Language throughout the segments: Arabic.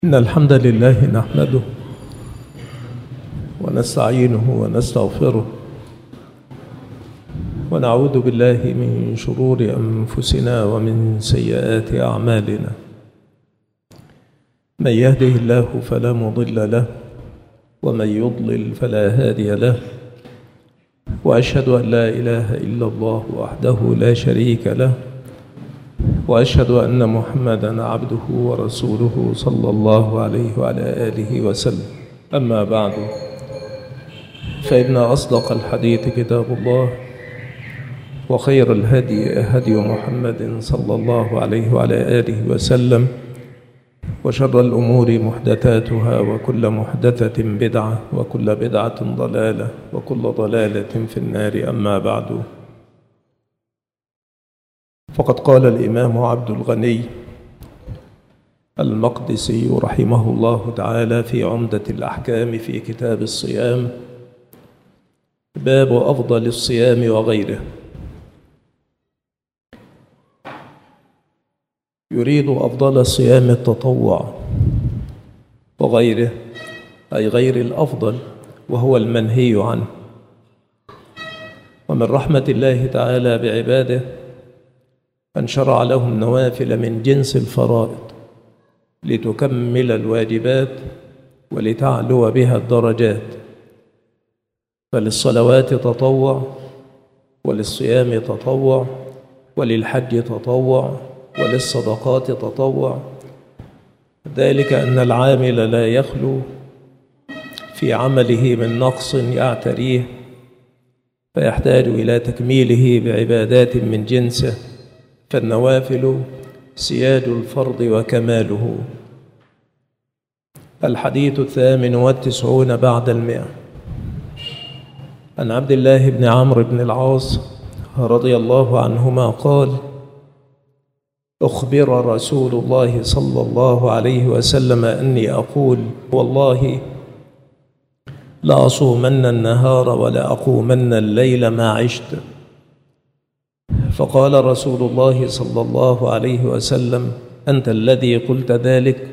إن الحمد لله نحمده ونستعينه ونستغفره ونعوذ بالله من شرور أنفسنا ومن سيئات أعمالنا. من يهده الله فلا مضل له ومن يضلل فلا هادي له، وأشهد أن لا إله إلا الله وحده لا شريك له، وأشهد أن محمدًا عبده ورسوله صلى الله عليه وعلى آله وسلم. أما بعد، فإن أصدق الحديث كتاب الله، وخير الهدي هدي محمد صلى الله عليه وعلى آله وسلم، وشر الأمور محدثاتها، وكل محدثة بدعة، وكل بدعة ضلالة، وكل ضلالة في النار. أما بعد، فقد قال الإمام عبد الغني المقدسي رحمه الله تعالى في عمدة الأحكام في كتاب الصيام: باب أفضل الصيام وغيره. يريد أفضل الصيام التطوع، وغيره أي غير الأفضل، وهو المنهي عنه. ومن رحمة الله تعالى بعباده أن شرع لهم نوافل من جنس الفرائض لتكمل الواجبات ولتعلو بها الدرجات، فللصلوات تطوع، وللصيام تطوع، وللحج تطوع، وللصدقات تطوع. ذلك أن العامل لا يخلو في عمله من نقص يعتريه، فيحتاج إلى تكميله بعبادات من جنسه، فالنوافل سياج الفرض وكماله. الحديث 98 بعد 100. عن عبد الله بن عمرو بن العاص رضي الله عنهما قال: أخبر رسول الله صلى الله عليه وسلم أني أقول: والله لأصومن النهار ولا أقومن الليل ما عشت. فقال رسول الله صلى الله عليه وسلم: أنت الذي قلت ذلك؟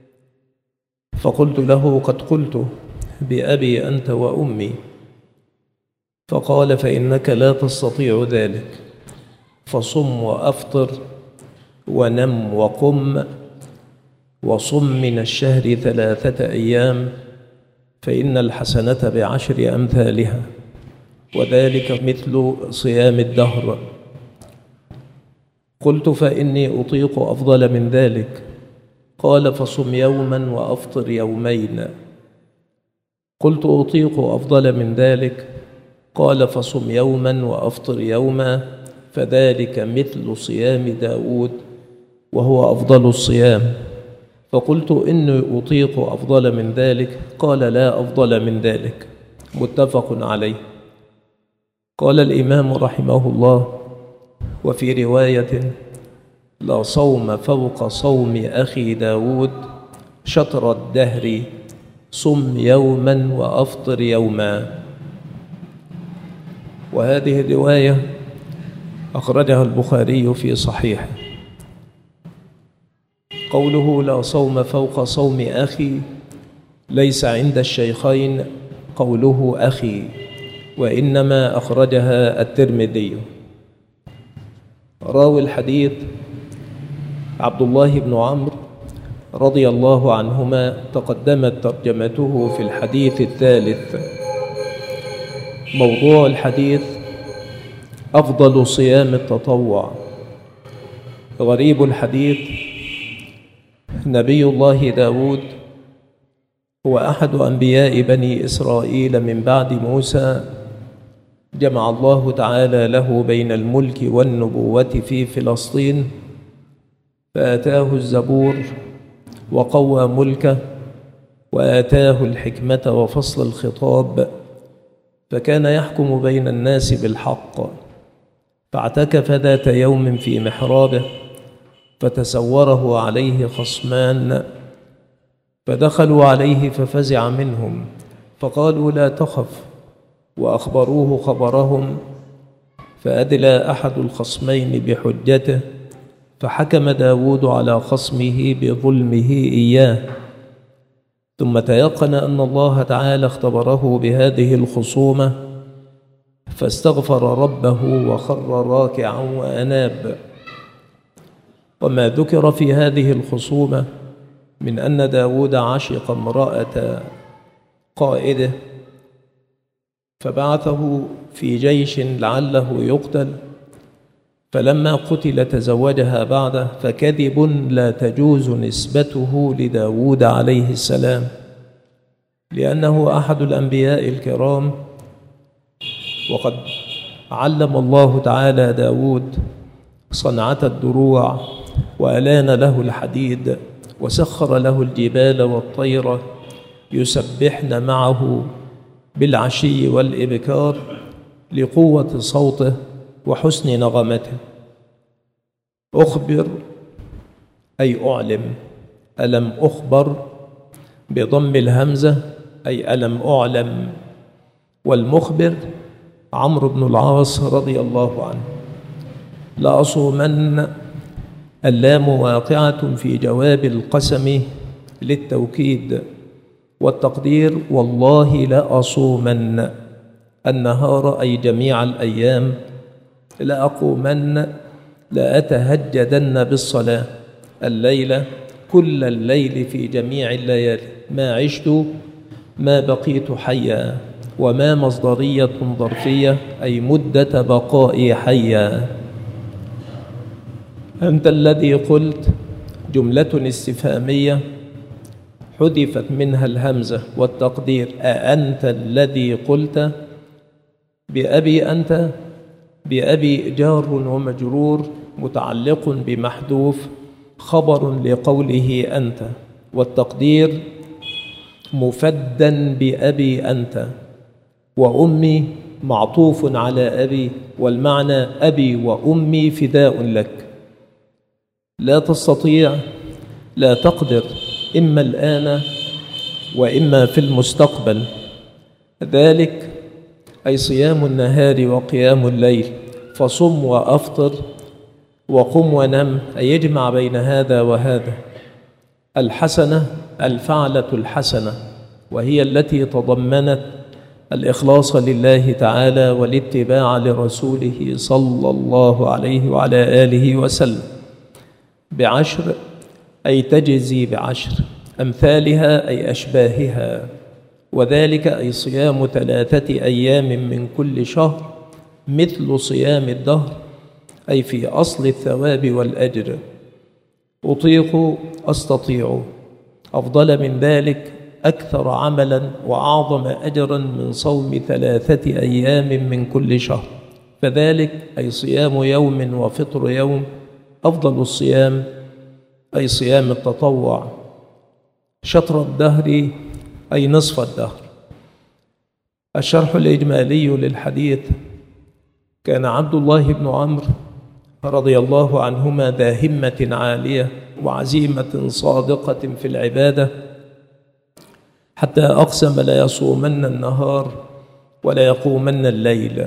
فقلت له: قد قلت بأبي أنت وأمي. فقال: فإنك لا تستطيع ذلك، فصم وأفطر ونم وقم، وصم من الشهر 3 أيام، فإن الحسنة ب10 أمثالها، وذلك مثل صيام الدهر. قلت: فإني أطيق أفضل من ذلك. قال: فصم يوما وأفطر يومين. قلت: أطيق أفضل من ذلك. قال: فصم يوما وأفطر يوما، فذلك مثل صيام داود، وهو أفضل الصيام. فقلت: إني أطيق أفضل من ذلك. قال: لا أفضل من ذلك. متفق عليه. قال الإمام رحمه الله: وفي رواية: لا صوم فوق صوم أخي داود شطر الدهر، صم يوما وأفطر يوما. وهذه الرواية أخرجها البخاري في صحيحه. قوله لا صوم فوق صوم أخي ليس عند الشيخين قوله أخي، وإنما أخرجها الترمذي. راوي الحديث عبد الله بن عمرو رضي الله عنهما، تقدمت ترجمته في الحديث الثالث. موضوع الحديث: أفضل صيام التطوع. غريب الحديث: نبي الله داود هو أحد أنبياء بني إسرائيل من بعد موسى، جمع الله تعالى له بين الملك والنبوة في فلسطين، فآتاه الزبور وقوى ملكه، وآتاه الحكمة وفصل الخطاب، فكان يحكم بين الناس بالحق. فاعتكف ذات يوم في محرابه، فتسوره عليه خصمان، فدخلوا عليه ففزع منهم، فقالوا: لا تخف، وأخبروه خبرهم. فأدلى أحد الخصمين بحجته، فحكم داود على خصمه بظلمه إياه، ثم تيقن أن الله تعالى اختبره بهذه الخصومة فاستغفر ربه وخر راكعا وأناب. وما ذكر في هذه الخصومة من أن داود عشق امرأة قائده فبعثه في جيش لعله يقتل، فلما قتل تزوجها بعده، فكذب لا تجوز نسبته لداود عليه السلام، لأنه أحد الأنبياء الكرام، وقد علم الله تعالى داود صنعة الدروع وألان له الحديد وسخر له الجبال والطير يسبحن معه بالعشي والإبكار لقوة صوته وحسن نغمته. أخبر أي أعلم، ألم أخبر بضم الهمزة أي ألم أعلم. والمخبر عمرو بن العاص رضي الله عنه. لأصومن اللام واقعة في جواب القسم للتوكيد، والتقدير والله لأصومن النهار أي جميع الأيام، لأقومن لأتهجدن بالصلاة الليلة كل الليل في جميع الليالي، ما عشت ما بقيت حيا، وما مصدرية ظرفية أي مدة بقائي حيا. أنت الذي قلت جملة استفهامية حذفت منها الهمزة، والتقدير أأنت الذي قلت. بأبي أنت، بأبي جار ومجرور متعلق بمحذوف خبر لقوله أنت، والتقدير مفدا بأبي أنت، وأمي معطوف على أبي، والمعنى أبي وأمي فداء لك. لا تستطيع، لا تقدر، إما الآن وإما في المستقبل. ذلك أي صيام النهار وقيام الليل، فصم وأفطر وقم ونم، أي يجمع بين هذا وهذا. الحسنة الفعلة الحسنة، وهي التي تضمنت الإخلاص لله تعالى والاتباع لرسوله صلى الله عليه وعلى آله وسلم. بعشر أي تجزي بعشر أمثالها أي أشباهها، وذلك أي صيام 3 أيام من كل شهر مثل صيام الدهر، أي في أصل الثواب والأجر. أطيق أستطيع أفضل من ذلك أكثر عملا وأعظم أجرا من صوم 3 أيام من كل شهر، فذلك أي صيام يوم وفطر يوم. أفضل الصيام أي صيام التطوع. شطر الدهر أي نصف الدهر. الشرح الإجمالي للحديث: كان عبد الله بن عمرو رضي الله عنهما ذا همة عالية وعزيمة صادقة في العبادة، حتى أقسم ليصومن النهار ولا يقومن الليل.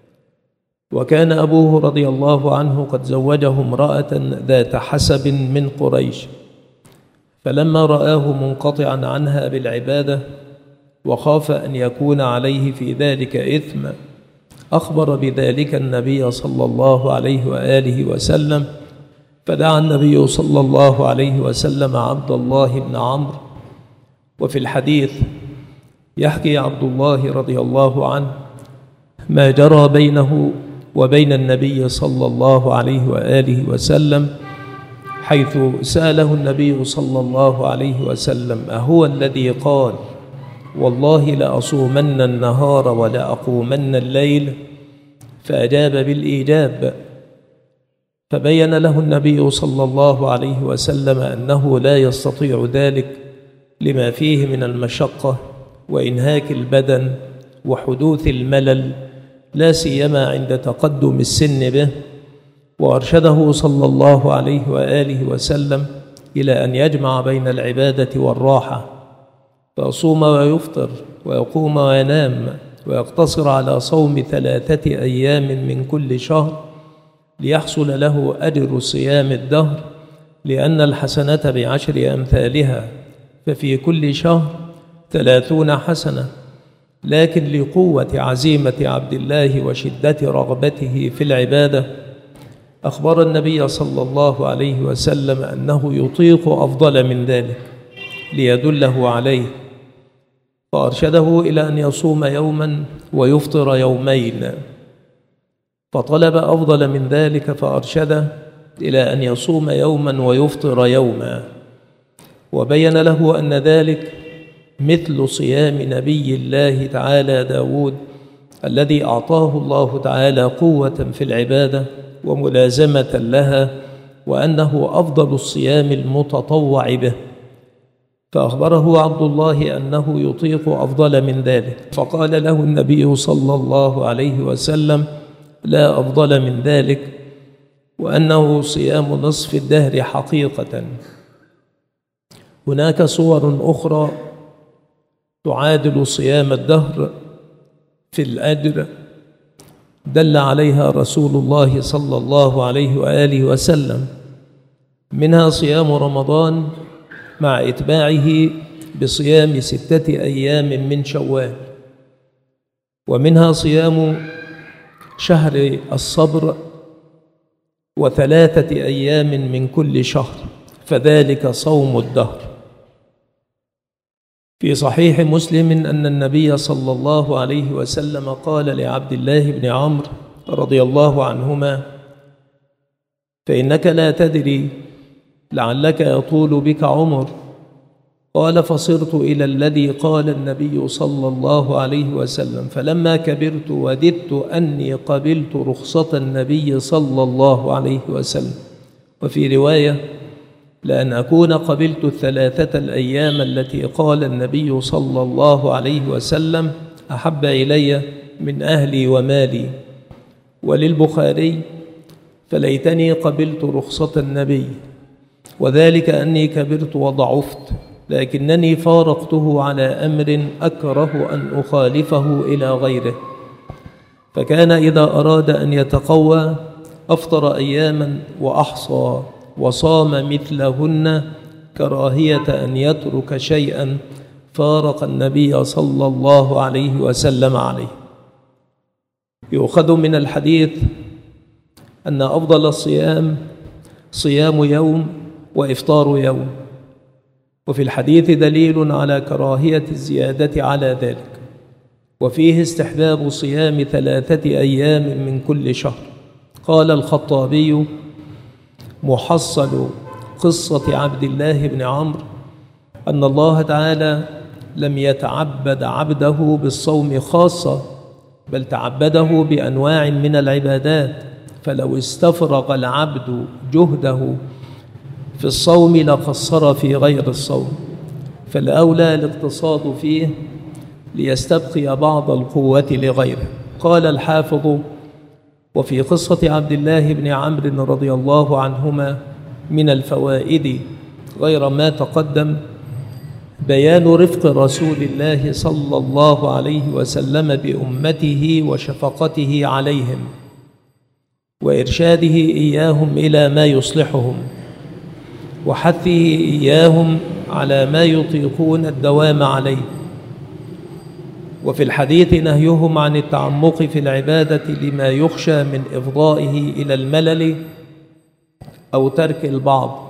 وكان أبوه رضي الله عنه قد زوجه امرأة ذات حسب من قريش، فلما رآه منقطعا عنها بالعبادة وخاف أن يكون عليه في ذلك إثم، أخبر بذلك النبي صلى الله عليه وآله وسلم، فدعا النبي صلى الله عليه وسلم عبد الله بن عمرو. وفي الحديث يحكي عبد الله رضي الله عنه ما جرى بينه وبين النبي صلى الله عليه وآله وسلم، حيث سأله النبي صلى الله عليه وسلم: أهو الذي قال والله لأصومن النهار ولأقومن الليل؟ فأجاب بالإيجاب، فبين له النبي صلى الله عليه وسلم أنه لا يستطيع ذلك لما فيه من المشقة وإنهاك البدن وحدوث الملل، لا سيما عند تقدم السن به. وأرشده صلى الله عليه وآله وسلم إلى أن يجمع بين العبادة والراحة، فيصوم ويفطر ويقوم وينام، ويقتصر على صوم 3 أيام من كل شهر ليحصل له أجر صيام الدهر، لأن الحسنة ب10 أمثالها، ففي كل شهر 30 حسنة، لكن لقوة عزيمة عبد الله وشدة رغبته في العبادة أخبر النبي صلى الله عليه وسلم أنه يطيق أفضل من ذلك ليدله عليه، فأرشده إلى أن يصوم يوما ويفطر يومين، فطلب أفضل من ذلك فأرشده إلى أن يصوم يوما ويفطر يوما، وبين له أن ذلك مثل صيام نبي الله تعالى داود الذي أعطاه الله تعالى قوة في العبادة وملازمة لها، وأنه أفضل الصيام المتطوع به، فأخبره عبد الله أنه يطيق أفضل من ذلك، فقال له النبي صلى الله عليه وسلم: لا أفضل من ذلك، وأنه صيام نصف الدهر حقيقة. هناك صور أخرى تعادل صيام الدهر في الأجر دل عليها رسول الله صلى الله عليه وآله وسلم، منها صيام رمضان مع إتباعه بصيام 6 أيام من شوال، ومنها صيام شهر الصبر و3 أيام من كل شهر، فذلك صوم الدهر. في صحيح مسلم أن النبي صلى الله عليه وسلم قال لعبد الله بن عمرو رضي الله عنهما: فإنك لا تدري لعلك يطول بك عمر. قال: فصرت إلى الذي قال النبي صلى الله عليه وسلم، فلما كبرت وددت أني قبلت رخصة النبي صلى الله عليه وسلم. وفي رواية: لأن أكون قبلت 3 الأيام التي قال النبي صلى الله عليه وسلم أحب إلي من أهلي ومالي. وللبخاري: فليتني قبلت رخصة النبي، وذلك أني كبرت وضعفت، لكنني فارقته على أمر أكره أن أخالفه إلى غيره. فكان إذا أراد أن يتقوى أفطر أياما وأحصى وصام مثلهن، كراهية أن يترك شيئا فارق النبي صلى الله عليه وسلم عليه. يؤخذ من الحديث أن أفضل الصيام صيام يوم وإفطار يوم، وفي الحديث دليل على كراهية الزيادة على ذلك، وفيه استحباب صيام 3 أيام من كل شهر. قال الخطابي: محصل قصة عبد الله بن عمرو أن الله تعالى لم يتعبد عبده بالصوم خاصة، بل تعبده بأنواع من العبادات، فلو استفرغ العبد جهده في الصوم لقصر في غير الصوم، فالأولى الاقتصاد فيه ليستبقي بعض القوة لغيره. قال الحافظ: وفي قصة عبد الله بن عمرو رضي الله عنهما من الفوائد غير ما تقدم بيان رفق رسول الله صلى الله عليه وسلم بأمته وشفقته عليهم وإرشاده إياهم إلى ما يصلحهم وحثه إياهم على ما يطيقون الدوام عليه. وفي الحديث نهيهم عن التعمق في العبادة لما يخشى من إفضائه إلى الملل أو ترك البعض.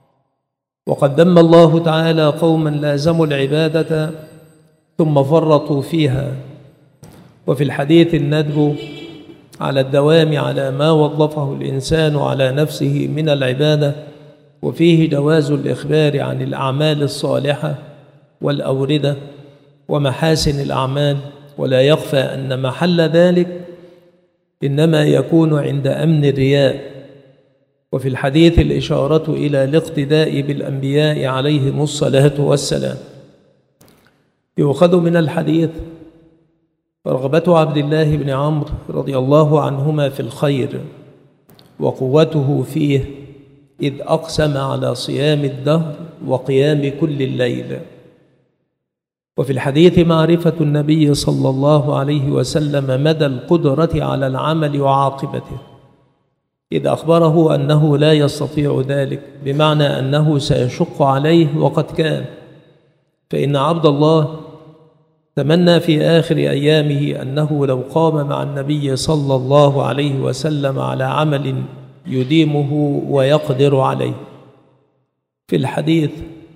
وقد ذم الله تعالى قوما لازموا العبادة ثم فرطوا فيها. وفي الحديث الندب على الدوام على ما وظفه الإنسان على نفسه من العبادة، وفيه جواز الإخبار عن الأعمال الصالحة والأوردة ومحاسن الأعمال، ولا يخفى أن محل ذلك إنما يكون عند أمن الرياء. وفي الحديث الإشارة إلى الاقتداء بالأنبياء عليهم الصلاة والسلام. يؤخذ من الحديث رغبة عبد الله بن عمرو رضي الله عنهما في الخير وقوته فيه، إذ أقسم على صيام الدهر وقيام كل الليل. وفي الحديث معرفة النبي صلى الله عليه وسلم مدى القدرة على العمل وعاقبته، إذ أخبره أنه لا يستطيع ذلك، بمعنى أنه سيشق عليه وقد كان، فإن عبد الله تمنى في آخر أيامه أنه لو قام مع النبي صلى الله عليه وسلم على عمل يديمه ويقدر عليه. في الحديث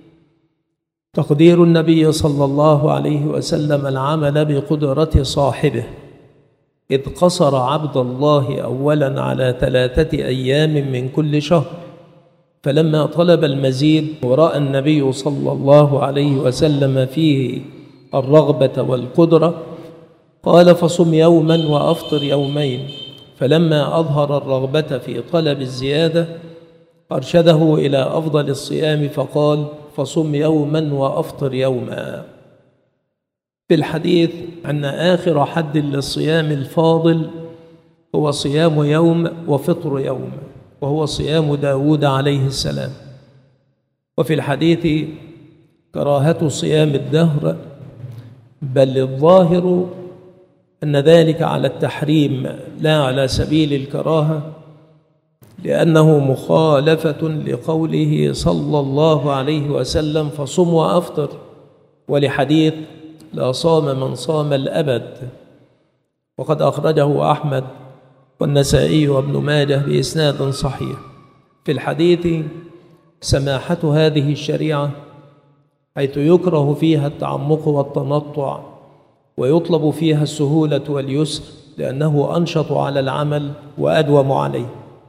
تقدير النبي صلى الله عليه وسلم العمل بقدرة صاحبه، إذ قصر عبد الله أولا على 3 أيام من كل شهر، فلما طلب المزيد ورأى النبي صلى الله عليه وسلم فيه الرغبة والقدرة قال: فصم يوما وأفطر يومين. فلما أظهر الرغبة في طلب الزيادة أرشده إلى أفضل الصيام فقال: فصم يوما وأفطر يوما. في الحديث أن آخر حد للصيام الفاضل هو صيام يوم وفطر يوم، وهو صيام داود عليه السلام. وفي الحديث كراهة صيام الدهر، بل الظاهر أن ذلك على التحريم لا على سبيل الكراهة، لأنه مخالفة لقوله صلى الله عليه وسلم: فصم وأفطر، ولحديث: لا صام من صام الأبد، وقد أخرجه أحمد والنسائي وابن ماجه بإسناد صحيح. في الحديث سماحة هذه الشريعة، حيث يكره فيها التعمق والتنطع، ويطلب فيها السهولة واليسر، لأنه أنشط على العمل وأدوم عليه.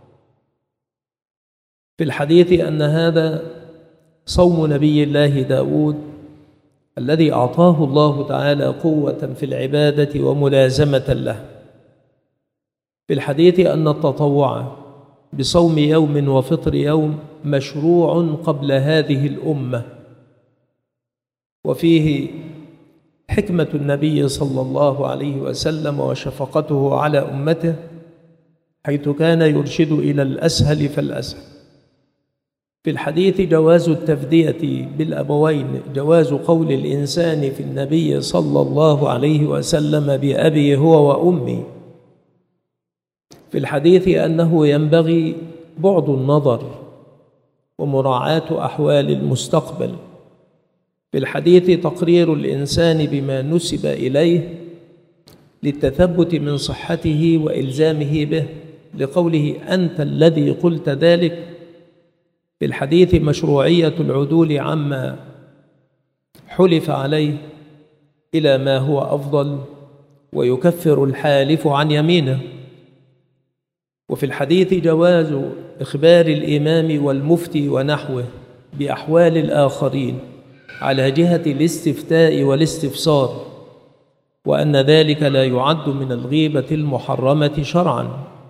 في الحديث أن هذا صوم نبي الله داود الذي أعطاه الله تعالى قوة في العبادة وملازمة له. في الحديث أن التطوع بصوم يوم وفطر يوم مشروع قبل هذه الأمة، وفيه حكمة النبي صلى الله عليه وسلم وشفقته على أمته، حيث كان يرشد إلى الأسهل فالأسهل. في الحديث جواز التفدية بالأبوين، جواز قول الإنسان في النبي صلى الله عليه وسلم بأبي هو وأمي. في الحديث أنه ينبغي بعد النظر ومراعاة أحوال المستقبل. في الحديث تقرير الإنسان بما نسب إليه للتثبت من صحته وإلزامه به، لقوله: أنت الذي قلت ذلك. في الحديث مشروعية العدول عما حلف عليه إلى ما هو أفضل، ويكفر الحالف عن يمينه. وفي الحديث جواز إخبار الإمام والمفتي ونحوه بأحوال الآخرين على جهة الاستفتاء والاستفسار، وأن ذلك لا يعد من الغيبة المحرمة شرعاً.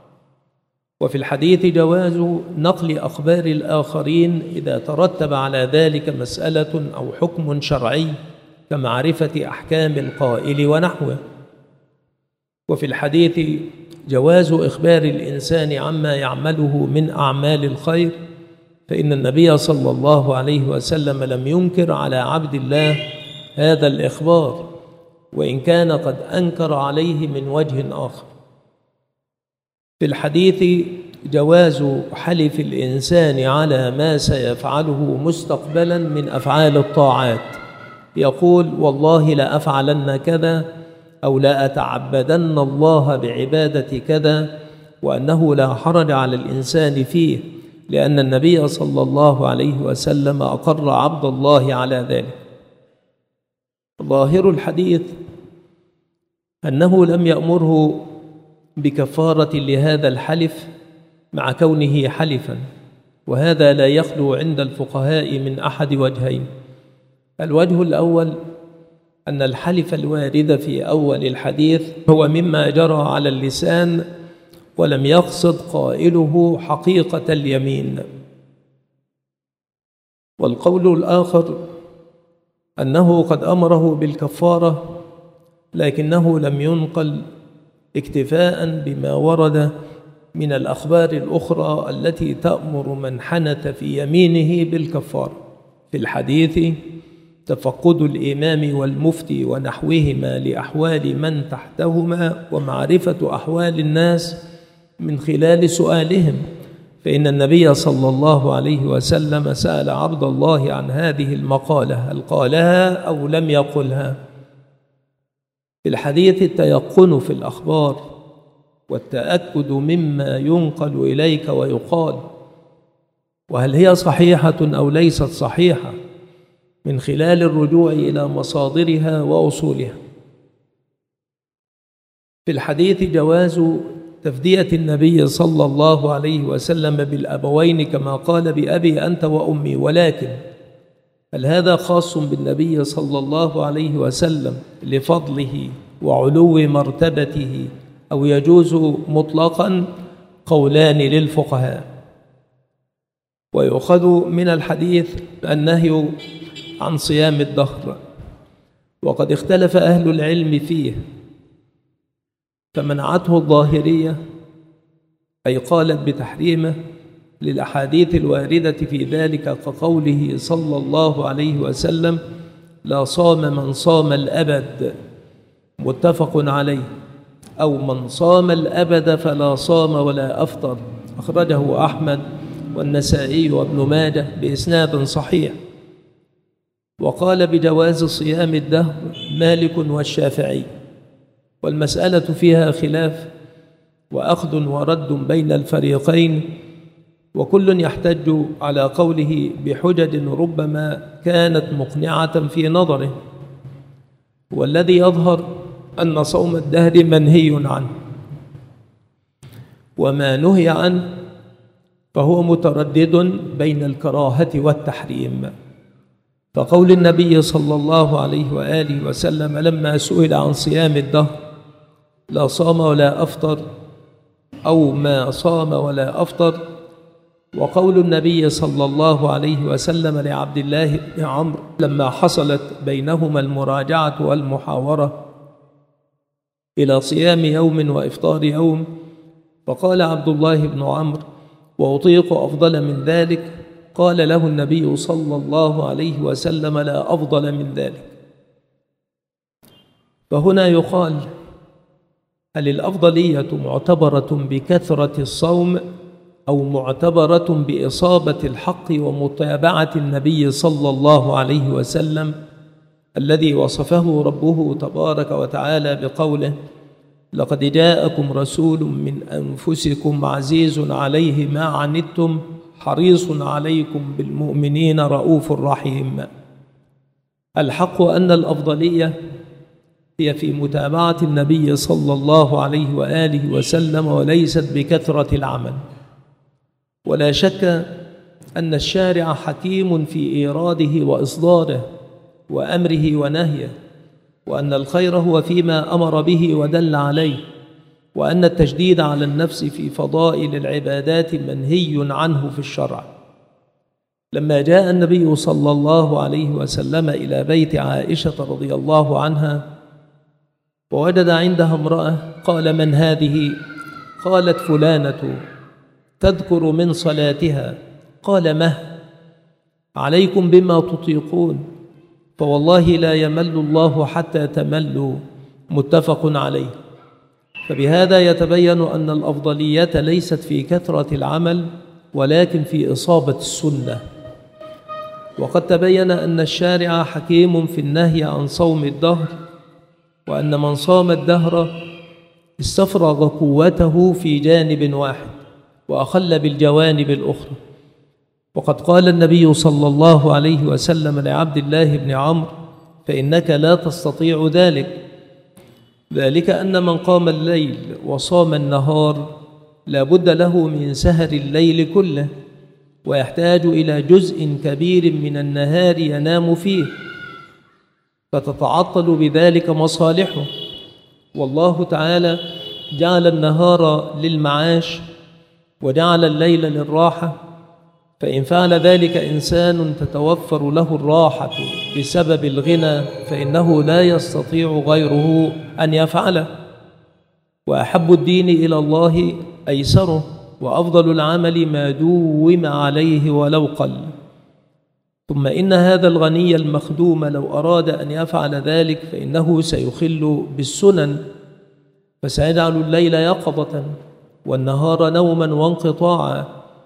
وفي الحديث جواز نقل أخبار الآخرين إذا ترتب على ذلك مسألة أو حكم شرعي كمعرفة أحكام القائل ونحوه. وفي الحديث جواز إخبار الإنسان عما يعمله من أعمال الخير، فإن النبي صلى الله عليه وسلم لم ينكر على عبد الله هذا الإخبار، وإن كان قد أنكر عليه من وجه آخر. في الحديث جواز حلف الإنسان على ما سيفعله مستقبلا من أفعال الطاعات، يقول: والله لأفعلن كذا، أو لا أتعبدن الله بعبادة كذا، وأنه لا حرج على الإنسان فيه، لأن النبي صلى الله عليه وسلم أقر عبد الله على ذلك. ظاهر الحديث أنه لم يأمره بكفارة لهذا الحلف مع كونه حلفا، وهذا لا يخلو عند الفقهاء من أحد وجهين. الوجه الأول أن الحلف الوارد في أول الحديث هو مما جرى على اللسان، ولم يقصد قائله حقيقة اليمين. والقول الآخر أنه قد أمره بالكفارة، لكنه لم ينقل اكتفاء بما ورد من الأخبار الأخرى التي تأمر من حنث في يمينه بالكفارة. في الحديث تفقد الإمام والمفتي ونحوهما لأحوال من تحتهما، ومعرفة أحوال الناس من خلال سؤالهم، فإن النبي صلى الله عليه وسلم سأل عبد الله عن هذه المقالة، هل قالها أو لم يقلها؟ في الحديث التيقن في الأخبار والتأكد مما ينقل إليك ويقال، وهل هي صحيحة أو ليست صحيحة، من خلال الرجوع إلى مصادرها وأصولها. في الحديث جواز تفدية النبي صلى الله عليه وسلم بالأبوين كما قال بأبي أنت وأمي، ولكن هل هذا خاص بالنبي صلى الله عليه وسلم لفضله وعلو مرتبته أو يجوز مطلقا؟ قولان للفقهاء. ويؤخذ من الحديث النهي عن صيام الدهر، وقد اختلف أهل العلم فيه، فمنعته الظاهرية أي قالت بتحريمه للأحاديث الواردة في ذلك، كقوله صلى الله عليه وسلم لا صام من صام الأبد، متفق عليه، أو من صام الأبد فلا صام ولا أفطر، أخرجه أحمد والنسائي وابن ماجه بإسناد صحيح. وقال بجواز صيام الدهر مالك والشافعي، والمسألة فيها خلاف وأخذ ورد بين الفريقين، وكل يحتج على قوله بحجج ربما كانت مقنعة في نظره، والذي يظهر أن صوم الدهر منهي عنه، وما نهي عنه فهو متردد بين الكراهة والتحريم. فقول النبي صلى الله عليه وآله وسلم لما سئل عن صيام الدهر لا صام ولا أفطر، أو ما صام ولا أفطر، وقول النبي صلى الله عليه وسلم لعبد الله بن عمرو لما حصلت بينهما المراجعة والمحاورة إلى صيام يوم وإفطار يوم، فقال عبد الله بن عمرو وأطيق أفضل من ذلك، قال له النبي صلى الله عليه وسلم لا أفضل من ذلك. فهنا يقال هل الأفضلية معتبرة بكثرة الصوم أو معتبرة بإصابة الحق ومتابعة النبي صلى الله عليه وسلم الذي وصفه ربه تبارك وتعالى بقوله لقد جاءكم رسول من أنفسكم عزيز عليه ما عنتم حريص عليكم بالمؤمنين رؤوف رحيم. الحق أن الأفضلية هي في متابعة النبي صلى الله عليه وآله وسلم، وليست بكثرة العمل. ولا شك أن الشارع حكيم في إيراده وإصداره وأمره ونهيه، وأن الخير هو فيما أمر به ودل عليه، وأن التشديد على النفس في فضائل العبادات منهي عنه في الشرع. لما جاء النبي صلى الله عليه وسلم إلى بيت عائشة رضي الله عنها ووجد عندها امرأة، قال من هذه؟ قالت فلانة تذكر من صلاتها. قال مه عليكم بما تطيقون، فوالله لا يمل الله حتى تملوا، متفق عليه. فبهذا يتبين أن الأفضلية ليست في كثرة العمل ولكن في إصابة السنة. وقد تبين أن الشارع حكيم في النهي عن صوم الدهر، وأن من صام الدهر استفرغ قوته في جانب واحد وأخل بالجوانب الأخرى. وقد قال النبي صلى الله عليه وسلم لعبد الله بن عمرو فإنك لا تستطيع ذلك أن من قام الليل وصام النهار لا بد له من سهر الليل كله، ويحتاج إلى جزء كبير من النهار ينام فيه، فتتعطل بذلك مصالحه. والله تعالى جعل النهار للمعاش وجعل الليل للراحة، فإن فعل ذلك إنسان تتوفر له الراحة بسبب الغنى فإنه لا يستطيع غيره أن يفعله. وأحب الدين إلى الله أيسره، وأفضل العمل ما دوم عليه ولو قل. ثم إن هذا الغني المخدوم لو أراد أن يفعل ذلك فإنه سيخل بالسنن، فسيجعل الليل يقظة والنهار نوما وانقطاعا،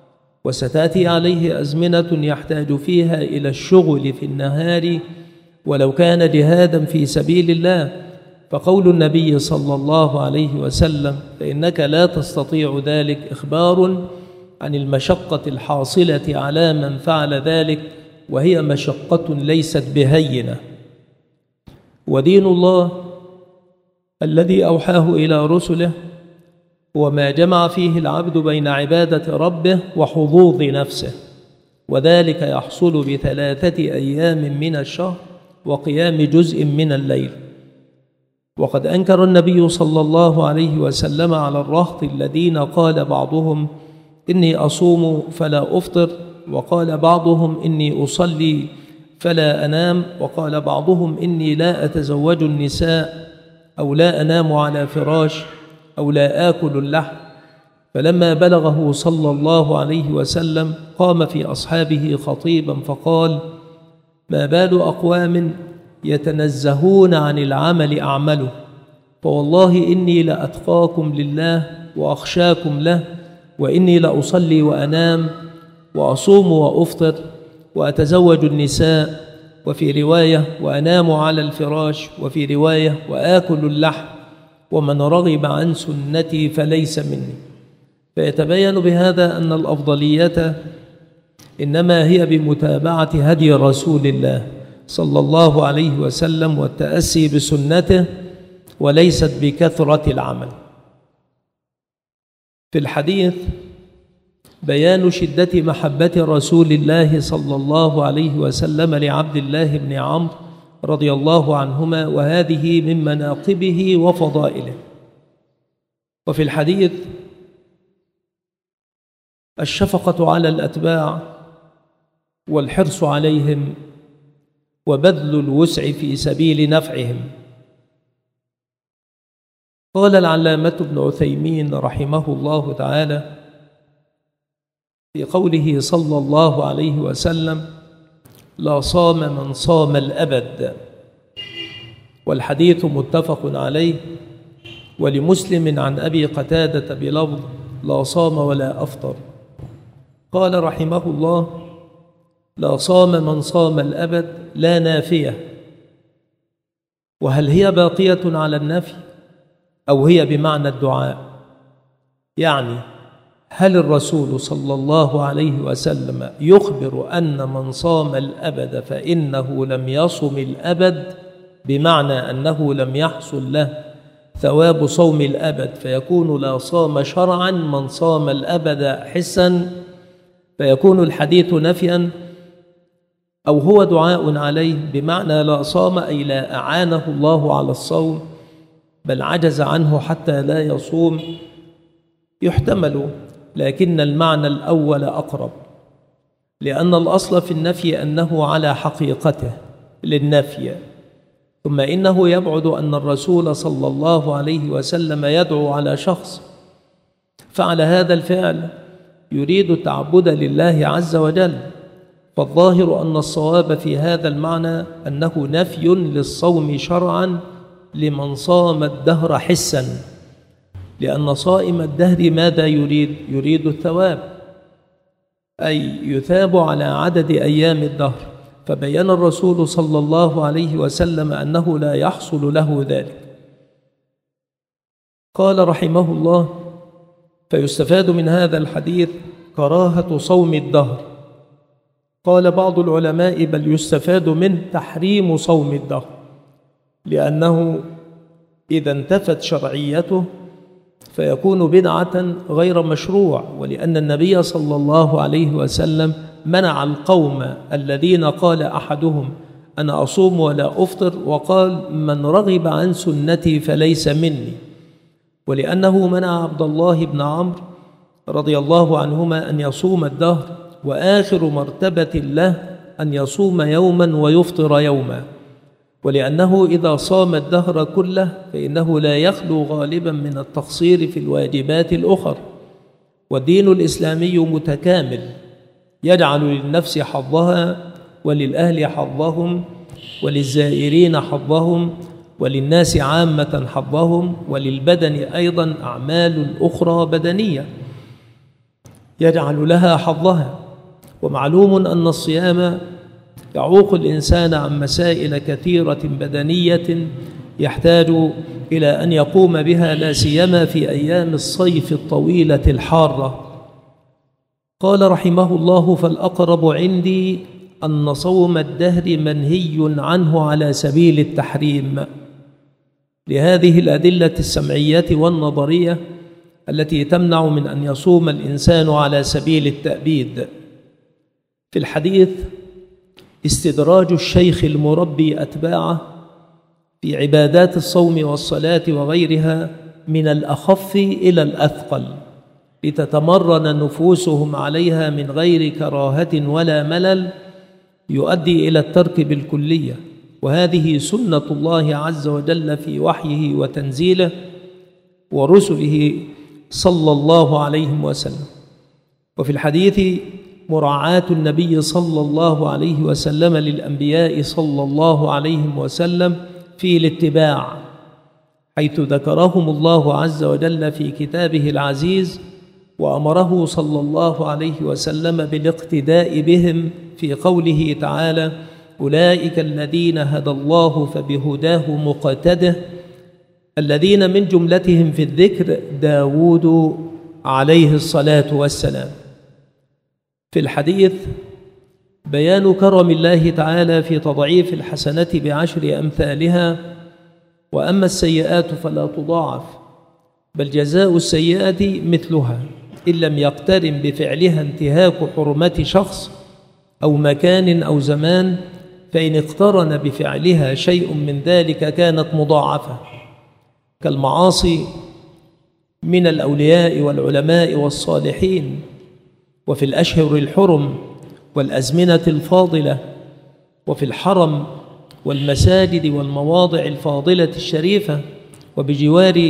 وستأتي عليه أزمنة يحتاج فيها إلى الشغل في النهار ولو كان جهادا في سبيل الله. فقول النبي صلى الله عليه وسلم فإنك لا تستطيع ذلك إخبار عن المشقة الحاصلة على من فعل ذلك، وهي مشقة ليست بهينة. ودين الله الذي أوحاه إلى رسله هو ما جمع فيه العبد بين عبادة ربه وحظوظ نفسه، وذلك يحصل ب3 أيام من الشهر وقيام جزء من الليل. وقد أنكر النبي صلى الله عليه وسلم على الرهط الذين قال بعضهم إني أصوم فلا أفطر، وقال بعضهم إني أصلي فلا أنام، وقال بعضهم إني لا أتزوج النساء أو لا أنام على فراش أو لا آكل اللحم. فلما بلغه صلى الله عليه وسلم قام في أصحابه خطيبا فقال: ما بال أقوام يتنزهون عن العمل أعمله، فوالله إني لأتقاكم لله وأخشاكم له، وإني لأصلي وأنام وأصوم وأفطر وأتزوج النساء، وفي رواية وأنام على الفراش، وفي رواية وآكل اللحم، ومن رغب عن سنتي فليس مني. فيتبين بهذا أن الأفضلية إنما هي بمتابعة هدي رسول الله صلى الله عليه وسلم والتأسي بسنته، وليست بكثرة العمل. في الحديث بيان شدة محبة رسول الله صلى الله عليه وسلم لعبد الله بن عمرو رضي الله عنهما، وهذه من مناقبه وفضائله. وفي الحديث الشفقة على الأتباع والحرص عليهم وبذل الوسع في سبيل نفعهم. قال العلامة ابن عثيمين رحمه الله تعالى في قوله صلى الله عليه وسلم: لا صام من صام الأبد. والحديث متفق عليه، ولمسلم عن أبي قتادة بلفظ: لا صام ولا أفطر. قال رحمه الله: لا صام من صام الأبد لا نافية. وهل هي باقية على النفي أو هي بمعنى الدعاء؟ يعني هل الرسول صلى الله عليه وسلم يخبر أن من صام الأبد فإنه لم يصم الأبد، بمعنى أنه لم يحصل له ثواب صوم الأبد، فيكون لا صام شرعا من صام الأبد حسا، فيكون الحديث نفيا؟ أو هو دعاء عليه بمعنى لا صام أي لا أعانه الله على الصوم بل عجز عنه حتى لا يصوم؟ يحتمل، لكن المعنى الأول أقرب، لأن الأصل في النفي أنه على حقيقته للنفي. ثم إنه يبعد أن الرسول صلى الله عليه وسلم يدعو على شخص فعل هذا الفعل يريد التعبد لله عز وجل، فالظاهر أن الصواب في هذا المعنى أنه نفي للصوم شرعا لمن صام الدهر حسا، لأن صائم الدهر ماذا يريد؟ يريد الثواب، أي يثاب على عدد أيام الدهر. فبين الرسول صلى الله عليه وسلم أنه لا يحصل له ذلك. قال رحمه الله: فيستفاد من هذا الحديث كراهة صوم الدهر. قال بعض العلماء: بل يستفاد منه تحريم صوم الدهر، لأنه إذا انتفت شرعيته فيكون بدعة غير مشروع، ولأن النبي صلى الله عليه وسلم منع القوم الذين قال أحدهم أنا أصوم ولا أفطر، وقال من رغب عن سنتي فليس مني، ولأنه منع عبد الله بن عمرو رضي الله عنهما أن يصوم الدهر، وآخر مرتبة له أن يصوم يوما ويفطر يوما، ولأنه إذا صام الدهر كله فإنه لا يخلو غالبا من التقصير في الواجبات الأخرى. والدين الإسلامي متكامل، يجعل للنفس حظها وللأهل حظهم وللزائرين حظهم وللناس عامة حظهم وللبدن أيضا أعمال أخرى بدنية. يجعل لها حظها. ومعلوم أن الصيام يعوق الإنسان عن مسائل كثيرة بدنية يحتاج إلى أن يقوم بها، لا سيما في أيام الصيف الطويلة الحارة. قال رحمه الله: فالأقرب عندي أن صوم الدهر منهي عنه على سبيل التحريم، لهذه الأدلة السمعية والنظرية التي تمنع من أن يصوم الإنسان على سبيل التأبيد. في الحديث استدراج الشيخ المربي أتباعه في عبادات الصوم والصلاة وغيرها من الأخف إلى الأثقل، لتتمرن نفوسهم عليها من غير كراهة ولا ملل يؤدي إلى الترك بالكلية. وهذه سنة الله عز وجل في وحيه وتنزيله ورسله صلى الله عليه وسلم. وفي الحديث مراعاة النبي صلى الله عليه وسلم للأنبياء صلى الله عليه وسلم في الاتباع، حيث ذكرهم الله عز وجل في كتابه العزيز، وأمره صلى الله عليه وسلم بالاقتداء بهم في قوله تعالى: أولئك الذين هدى الله فبهداه مقتده، الذين من جملتهم في الذكر داود عليه الصلاة والسلام. في الحديث بيان كرم الله تعالى في تضعيف الحسنة ب10 أمثالها، وأما السيئات فلا تضاعف، بل جزاء السيئة مثلها إن لم يقترن بفعلها انتهاك حرمة شخص أو مكان أو زمان، فإن اقترن بفعلها شيء من ذلك كانت مضاعفة، كالمعاصي من الأولياء والعلماء والصالحين، وفي الأشهر الحرم والأزمنة الفاضلة، وفي الحرم والمساجد والمواضع الفاضلة الشريفة، وبجوار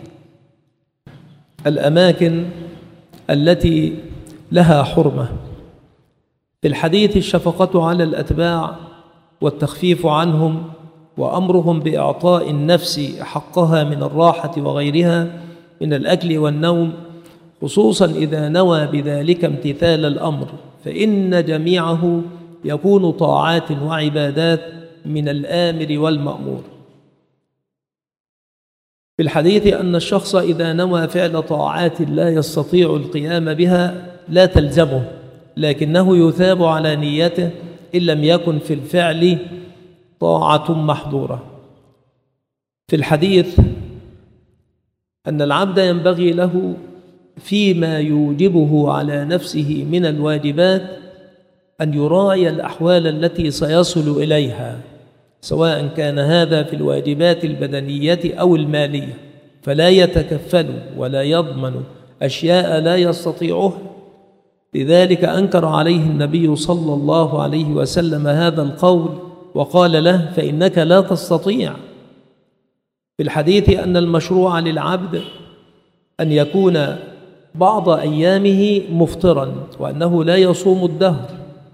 الأماكن التي لها حرمة. في الحديث الشفقة على الأتباع والتخفيف عنهم، وأمرهم بإعطاء النفس حقها من الراحة وغيرها من الأكل والنوم، خصوصا إذا نوى بذلك امتثال الأمر، فإن جميعه يكون طاعات وعبادات من الآمر والمأمور. في الحديث أن الشخص إذا نوى فعل طاعات لا يستطيع القيام بها لا تلزمه، لكنه يثاب على نيته إن لم يكن في الفعل طاعة محظورة. في الحديث أن العبد ينبغي له فيما يوجبه على نفسه من الواجبات أن يراعي الأحوال التي سيصل إليها، سواء كان هذا في الواجبات البدنية أو المالية، فلا يتكفل ولا يضمن أشياء لا يستطيعها. لذلك أنكر عليه النبي صلى الله عليه وسلم هذا القول وقال له: فإنك لا تستطيع. في الحديث أن المشروع للعبد أن يكون بعض أيامه مفطرا، وأنه لا يصوم الدهر.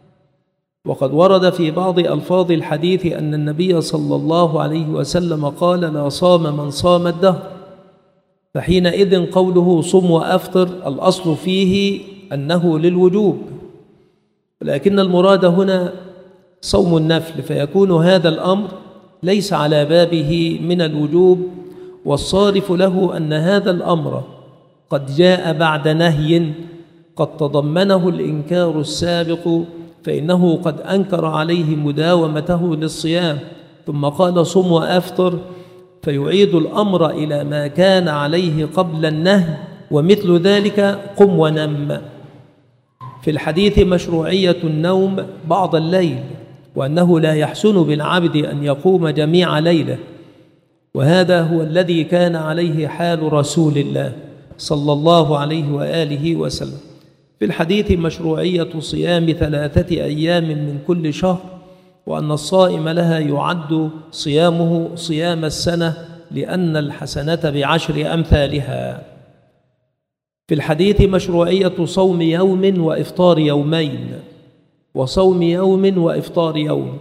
وقد ورد في بعض ألفاظ الحديث أن النبي صلى الله عليه وسلم قال: لا صام من صام الدهر. فحينئذ قوله صم وأفطر الأصل فيه أنه للوجوب، لكن المراد هنا صوم النفل، فيكون هذا الأمر ليس على بابه من الوجوب، والصارف له أن هذا الأمر قد جاء بعد نهي قد تضمنه الإنكار السابق، فإنه قد أنكر عليه مداومته للصيام، ثم قال صم وأفطر، فيعيد الأمر إلى ما كان عليه قبل النهي، ومثل ذلك قم ونم. في الحديث مشروعية النوم بعض الليل، وأنه لا يحسن بالعبد أن يقوم جميع ليله، وهذا هو الذي كان عليه حال رسول الله صلى الله عليه وآله وسلم. في الحديث مشروعية صيام 3 أيام من كل شهر، وأن الصائم لها يعد صيامه صيام السنة، لأن الحسنة ب10 أمثالها. في الحديث مشروعية صوم يوم وإفطار يومين، وصوم يوم وإفطار يوم.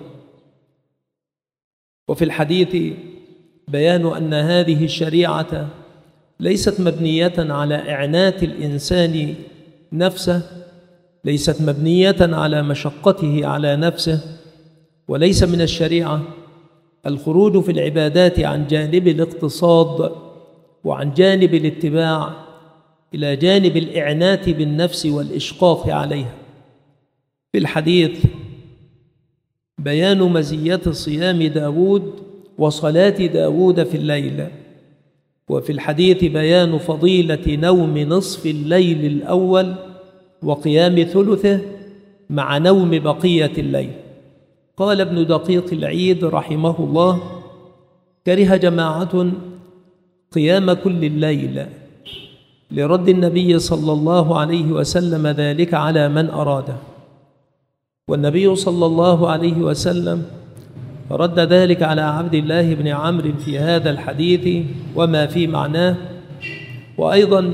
وفي الحديث بيان أن هذه الشريعة ليست مبنية على إعنات الإنسان نفسه ليست مبنية على مشقته على نفسه، وليس من الشريعة الخروج في العبادات عن جانب الاقتصاد وعن جانب الاتباع إلى جانب الإعنات بالنفس والإشقاق عليها. في الحديث بيان مزية صيام داود وصلاة داود في الليل، وفي الحديث بيان فضيلة نوم نصف الليل الأول وقيام ثلثه مع نوم بقية الليل. قال ابن دقيق العيد رحمه الله: كره جماعة قيام كل الليل لرد النبي صلى الله عليه وسلم ذلك على من أراده، والنبي صلى الله عليه وسلم رد ذلك على عبد الله بن عمرو في هذا الحديث وما في معناه. وأيضا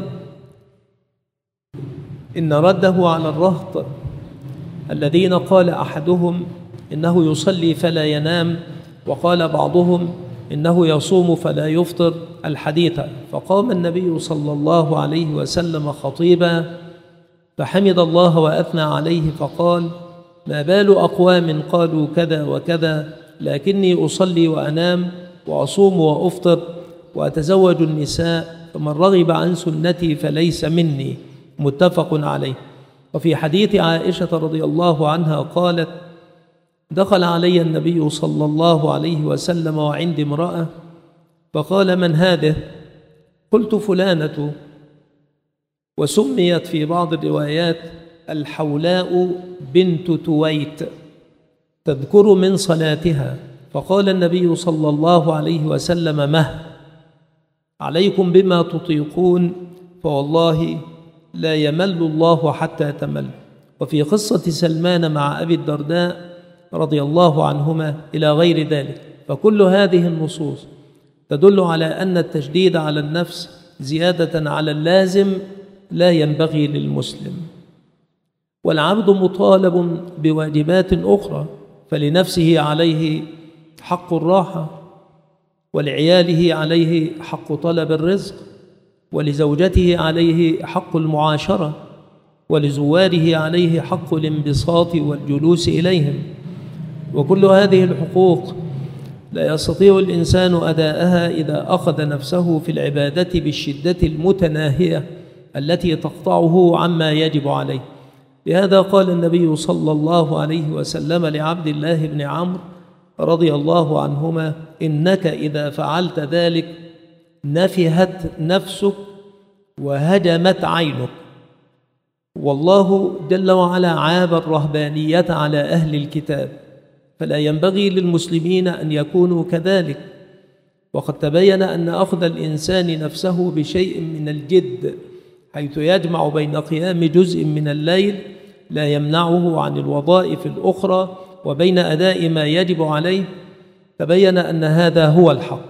إن رده على الرهط الذين قال أحدهم إنه يصلي فلا ينام، وقال بعضهم إنه يصوم فلا يفطر الحديث. فقام النبي صلى الله عليه وسلم خطيبا فحمد الله وأثنى عليه فقال: ما بال أقوام قالوا كذا وكذا، لكني أصلي وأنام وأصوم وأفطر وأتزوج النساء، فمن رغب عن سنتي فليس مني. متفق عليه. وفي حديث عائشة رضي الله عنها قالت: دخل علي النبي صلى الله عليه وسلم وعندي امرأة، فقال: من هذه؟ قلت: فلانة. وسميت في بعض الروايات الحولاء بنت تويت، تذكر من صلاتها. فقال النبي صلى الله عليه وسلم: مه عليكم بما تطيقون، فوالله لا يمل الله حتى تمل. وفي قصة سلمان مع أبي الدرداء رضي الله عنهما إلى غير ذلك. فكل هذه النصوص تدل على أن التشديد على النفس زيادة على اللازم لا ينبغي للمسلم، والعبد مطالب بواجبات أخرى، فلنفسه عليه حق الراحة، ولعياله عليه حق طلب الرزق، ولزوجته عليه حق المعاشرة، ولزواره عليه حق الانبساط والجلوس إليهم. وكل هذه الحقوق لا يستطيع الإنسان أداءها إذا أخذ نفسه في العبادة بالشدة المتناهية التي تقطعه عما يجب عليه. لهذا قال النبي صلى الله عليه وسلم لعبد الله بن عمرو رضي الله عنهما: إنك إذا فعلت ذلك نفهت نفسك وهجمت عينك. والله جل وعلا عاب الرهبانية على أهل الكتاب، فلا ينبغي للمسلمين أن يكونوا كذلك. وقد تبين أن أخذ الإنسان نفسه بشيء من الجد حيث يجمع بين قيام جزء من الليل لا يمنعه عن الوظائف الأخرى وبين أداء ما يجب عليه، تبين أن هذا هو الحق.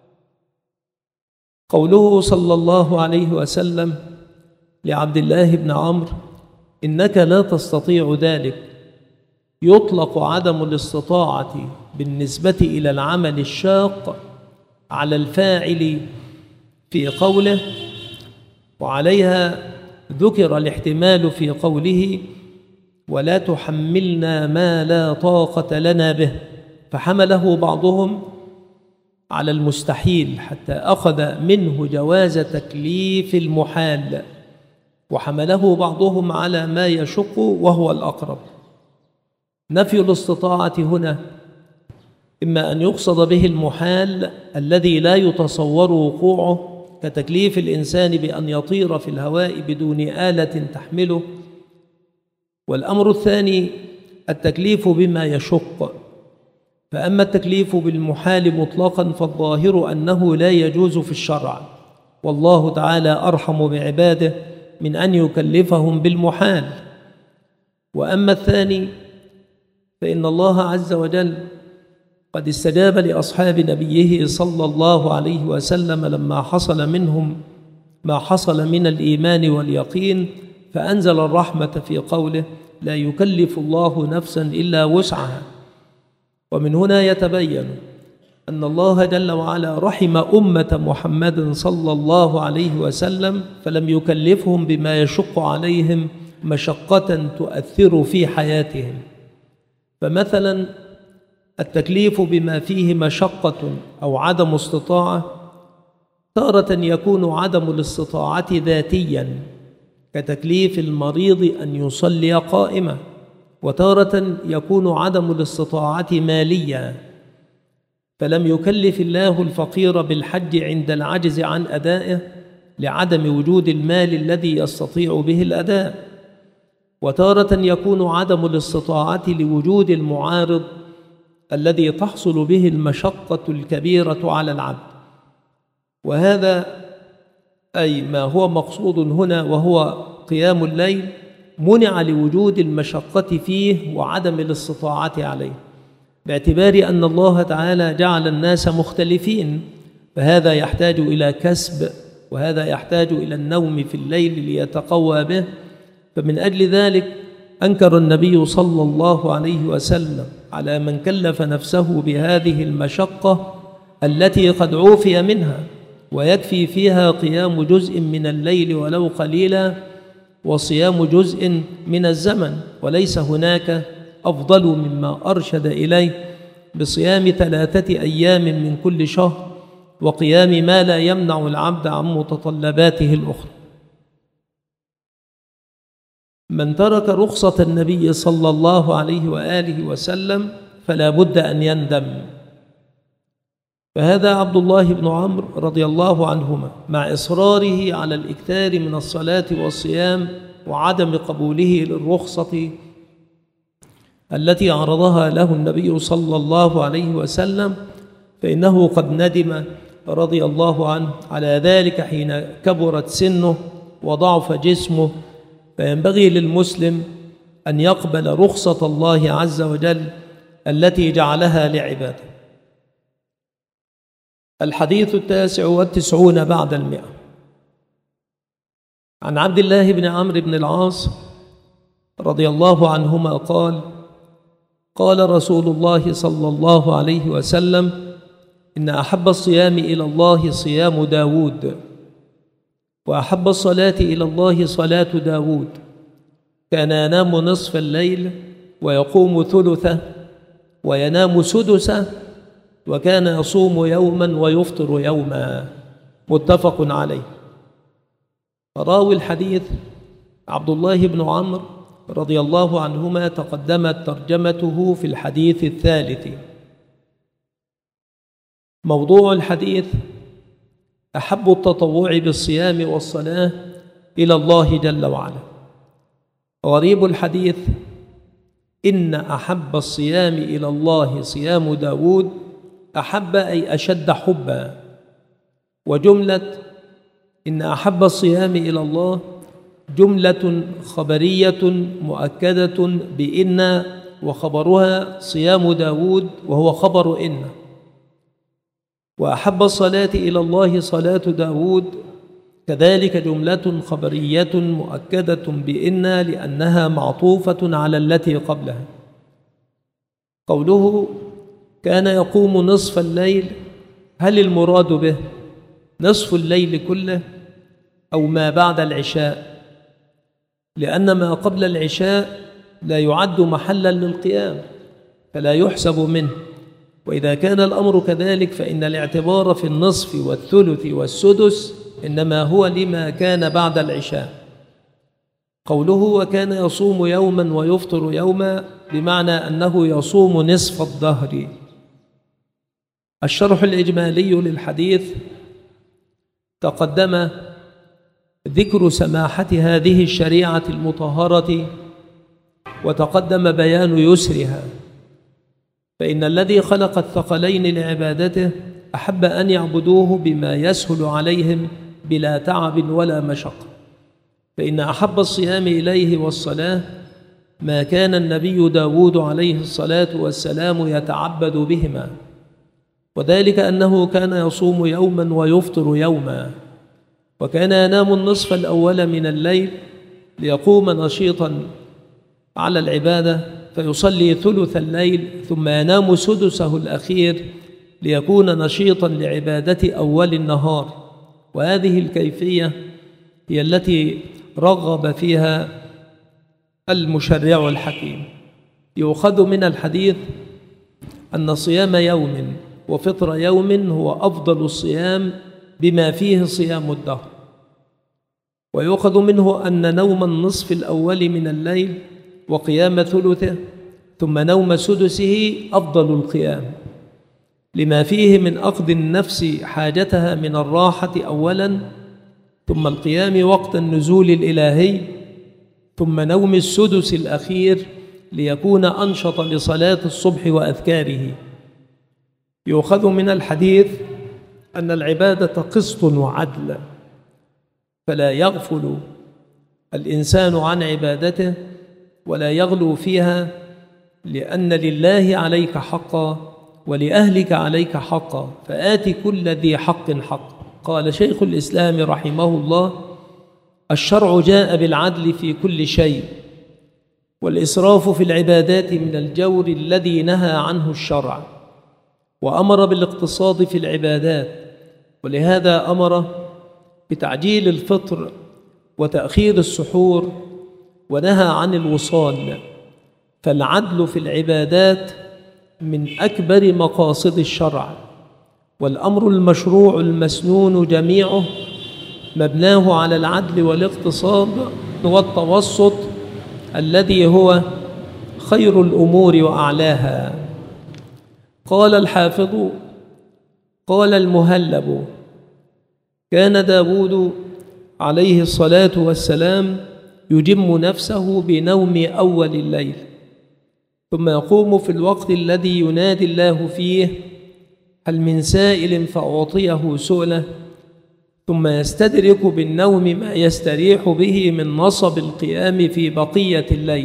قوله صلى الله عليه وسلم لعبد الله بن عمرو: إنك لا تستطيع ذلك، يطلق عدم الاستطاعة بالنسبة إلى العمل الشاق على الفاعل في قوله، وعليها ذكر الاحتمال في قوله: ولا تحملنا ما لا طاقة لنا به، فحمله بعضهم على المستحيل حتى أخذ منه جواز تكليف المحال، وحمله بعضهم على ما يشق وهو الأقرب. نفي الاستطاعة هنا إما أن يقصد به المحال الذي لا يتصور وقوعه كتكليف الإنسان بأن يطير في الهواء بدون آلة تحمله، والأمر الثاني التكليف بما يشق. فأما التكليف بالمحال مطلقا فالظاهر أنه لا يجوز في الشرع، والله تعالى أرحم بعباده من أن يكلفهم بالمحال. وأما الثاني فإن الله عز وجل قد استجاب لأصحاب نبيه صلى الله عليه وسلم لما حصل منهم ما حصل من الإيمان واليقين، فأنزل الرحمة في قوله: لا يكلف الله نفسا إلا وسعها. ومن هنا يتبين أن الله جل وعلا رحم أمة محمد صلى الله عليه وسلم فلم يكلفهم بما يشق عليهم مشقة تؤثر في حياتهم. فمثلا التكليف بما فيه مشقة أو عدم استطاعة تارة يكون عدم الاستطاعة ذاتيا كتكليف المريض أن يصلي قائما، وتارة يكون عدم الاستطاعة ماليا، فلم يكلف الله الفقير بالحج عند العجز عن أدائه لعدم وجود المال الذي يستطيع به الأداء، وتارة يكون عدم الاستطاعة لوجود المعارض الذي تحصل به المشقة الكبيرة على العبد. وهذا أي ما هو مقصود هنا وهو قيام الليل منع لوجود المشقة فيه وعدم الاستطاعة عليه، باعتبار أن الله تعالى جعل الناس مختلفين، فهذا يحتاج إلى كسب وهذا يحتاج إلى النوم في الليل ليتقوى به. فمن أجل ذلك أنكر النبي صلى الله عليه وسلم على من كلف نفسه بهذه المشقة التي قد عوفي منها ويكفي فيها قيام جزء من الليل ولو قليلا وصيام جزء من الزمن، وليس هناك أفضل مما أرشد إليه بصيام 3 أيام من كل شهر وقيام ما لا يمنع العبد عن متطلباته الأخرى. من ترك رخصة النبي صلى الله عليه وآله وسلم فلا بد أن يندم. فهذا عبد الله بن عمرو رضي الله عنهما مع إصراره على الإكثار من الصلاة والصيام وعدم قبوله للرخصة التي عرضها له النبي صلى الله عليه وسلم، فإنه قد ندم رضي الله عنه على ذلك حين كبرت سنه وضعف جسمه. فينبغي للمسلم أن يقبل رخصة الله عز وجل التي جعلها لعباده. الحديث 99 بعد 100 عن عبد الله بن عمرو بن العاص رضي الله عنهما قال: قال رسول الله صلى الله عليه وسلم: إن أحب الصيام إلى الله صيام داود، وأحب الصلاة إلى الله صلاة داود، كان ينام نصف الليل ويقوم ثلثه وينام سدسه، وكان يصوم يوما ويفطر يوما. متفق عليه. راوي الحديث عبد الله بن عمرو رضي الله عنهما تقدمت ترجمته في الحديث الثالث. موضوع الحديث: أحب التطوع بالصيام والصلاة إلى الله جل وعلا. غريب الحديث: إن أحب الصيام إلى الله صيام داود، أحب أي أشد حبا. وجملة إن أحب الصيام إلى الله جملة خبرية مؤكدة بإن، وخبرها صيام داود وهو خبر إن. وأحب الصلاة إلى الله صلاة داود كذلك جملة خبرية مؤكدة بإن لأنها معطوفة على التي قبلها. قوله كان يقوم نصف الليل، هل المراد به نصف الليل كله أو ما بعد العشاء؟ لأن ما قبل العشاء لا يعد محلا للقيام فلا يحسب منه، وإذا كان الأمر كذلك فإن الاعتبار في النصف والثلث والسدس إنما هو لما كان بعد العشاء. قوله وكان يصوم يوما ويفطر يوما بمعنى أنه يصوم نصف الدهر. الشرح الإجمالي للحديث: تقدم ذكر سماحة هذه الشريعة المطهرة، وتقدم بيان يسرها، فإن الذي خلق الثقلين لعبادته أحب أن يعبدوه بما يسهل عليهم بلا تعب ولا مشقة، فإن أحب الصيام إليه والصلاة ما كان النبي داود عليه الصلاة والسلام يتعبد بهما، وذلك أنه كان يصوم يوما ويفطر يوما، وكان ينام النصف الأول من الليل ليقوم نشيطا على العبادة، فيصلي ثلث الليل ثم ينام سدسه الأخير ليكون نشيطا لعبادة أول النهار. وهذه الكيفية هي التي رغب فيها المشرع الحكيم. يؤخذ من الحديث أن صيام يوم وفطر يوم هو أفضل الصيام بما فيه صيام الدهر. ويؤخذ منه أن نوم النصف الأول من الليل وقيام ثلثه ثم نوم سدسه أفضل القيام، لما فيه من أخذ النفس حاجتها من الراحة أولا، ثم القيام وقت النزول الإلهي، ثم نوم السدس الأخير ليكون أنشط لصلاة الصبح وأذكاره. يؤخذ من الحديث أن العبادة قسط وعدل، فلا يغفل الإنسان عن عبادته ولا يغلو فيها، لأن لله عليك حقا ولأهلك عليك حقا، فآت كل ذي حق حق. قال شيخ الإسلام رحمه الله: الشرع جاء بالعدل في كل شيء، والإسراف في العبادات من الجور الذي نهى عنه الشرع، وأمر بالاقتصاد في العبادات، ولهذا أمر بتعجيل الفطر وتأخير السحور، ونهى عن الوصال. فالعدل في العبادات من أكبر مقاصد الشرع، والأمر المشروع المسنون جميعه مبناه على العدل والاقتصاد والتوسط الذي هو خير الأمور وأعلاها. قال الحافظ: قال المهلب: كان داود عليه الصلاة والسلام يجم نفسه بنوم أول الليل، ثم يقوم في الوقت الذي ينادي الله فيه: هل من سائل فأعطيه سؤله، ثم يستدرك بالنوم ما يستريح به من نصب القيام في بقية الليل.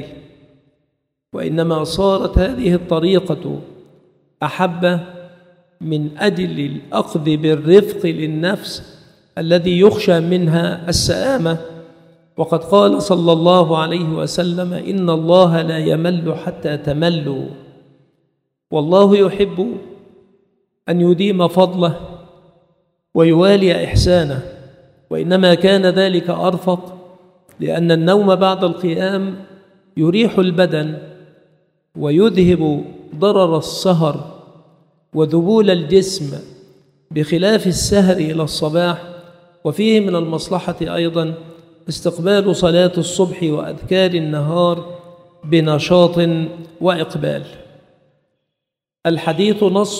وإنما صارت هذه الطريقة أحب من أجل الأخذ بالرفق للنفس الذي يخشى منها السآمة. وقد قال صلى الله عليه وسلم: إن الله لا يمل حتى تملوا. والله يحب أن يديم فضله ويوالي إحسانه، وإنما كان ذلك أرفق لأن النوم بعد القيام يريح البدن ويذهب ضرر السهر وذبول الجسم، بخلاف السهر إلى الصباح. وفيه من المصلحة أيضا استقبال صلاة الصبح وأذكار النهار بنشاط وإقبال. الحديث نص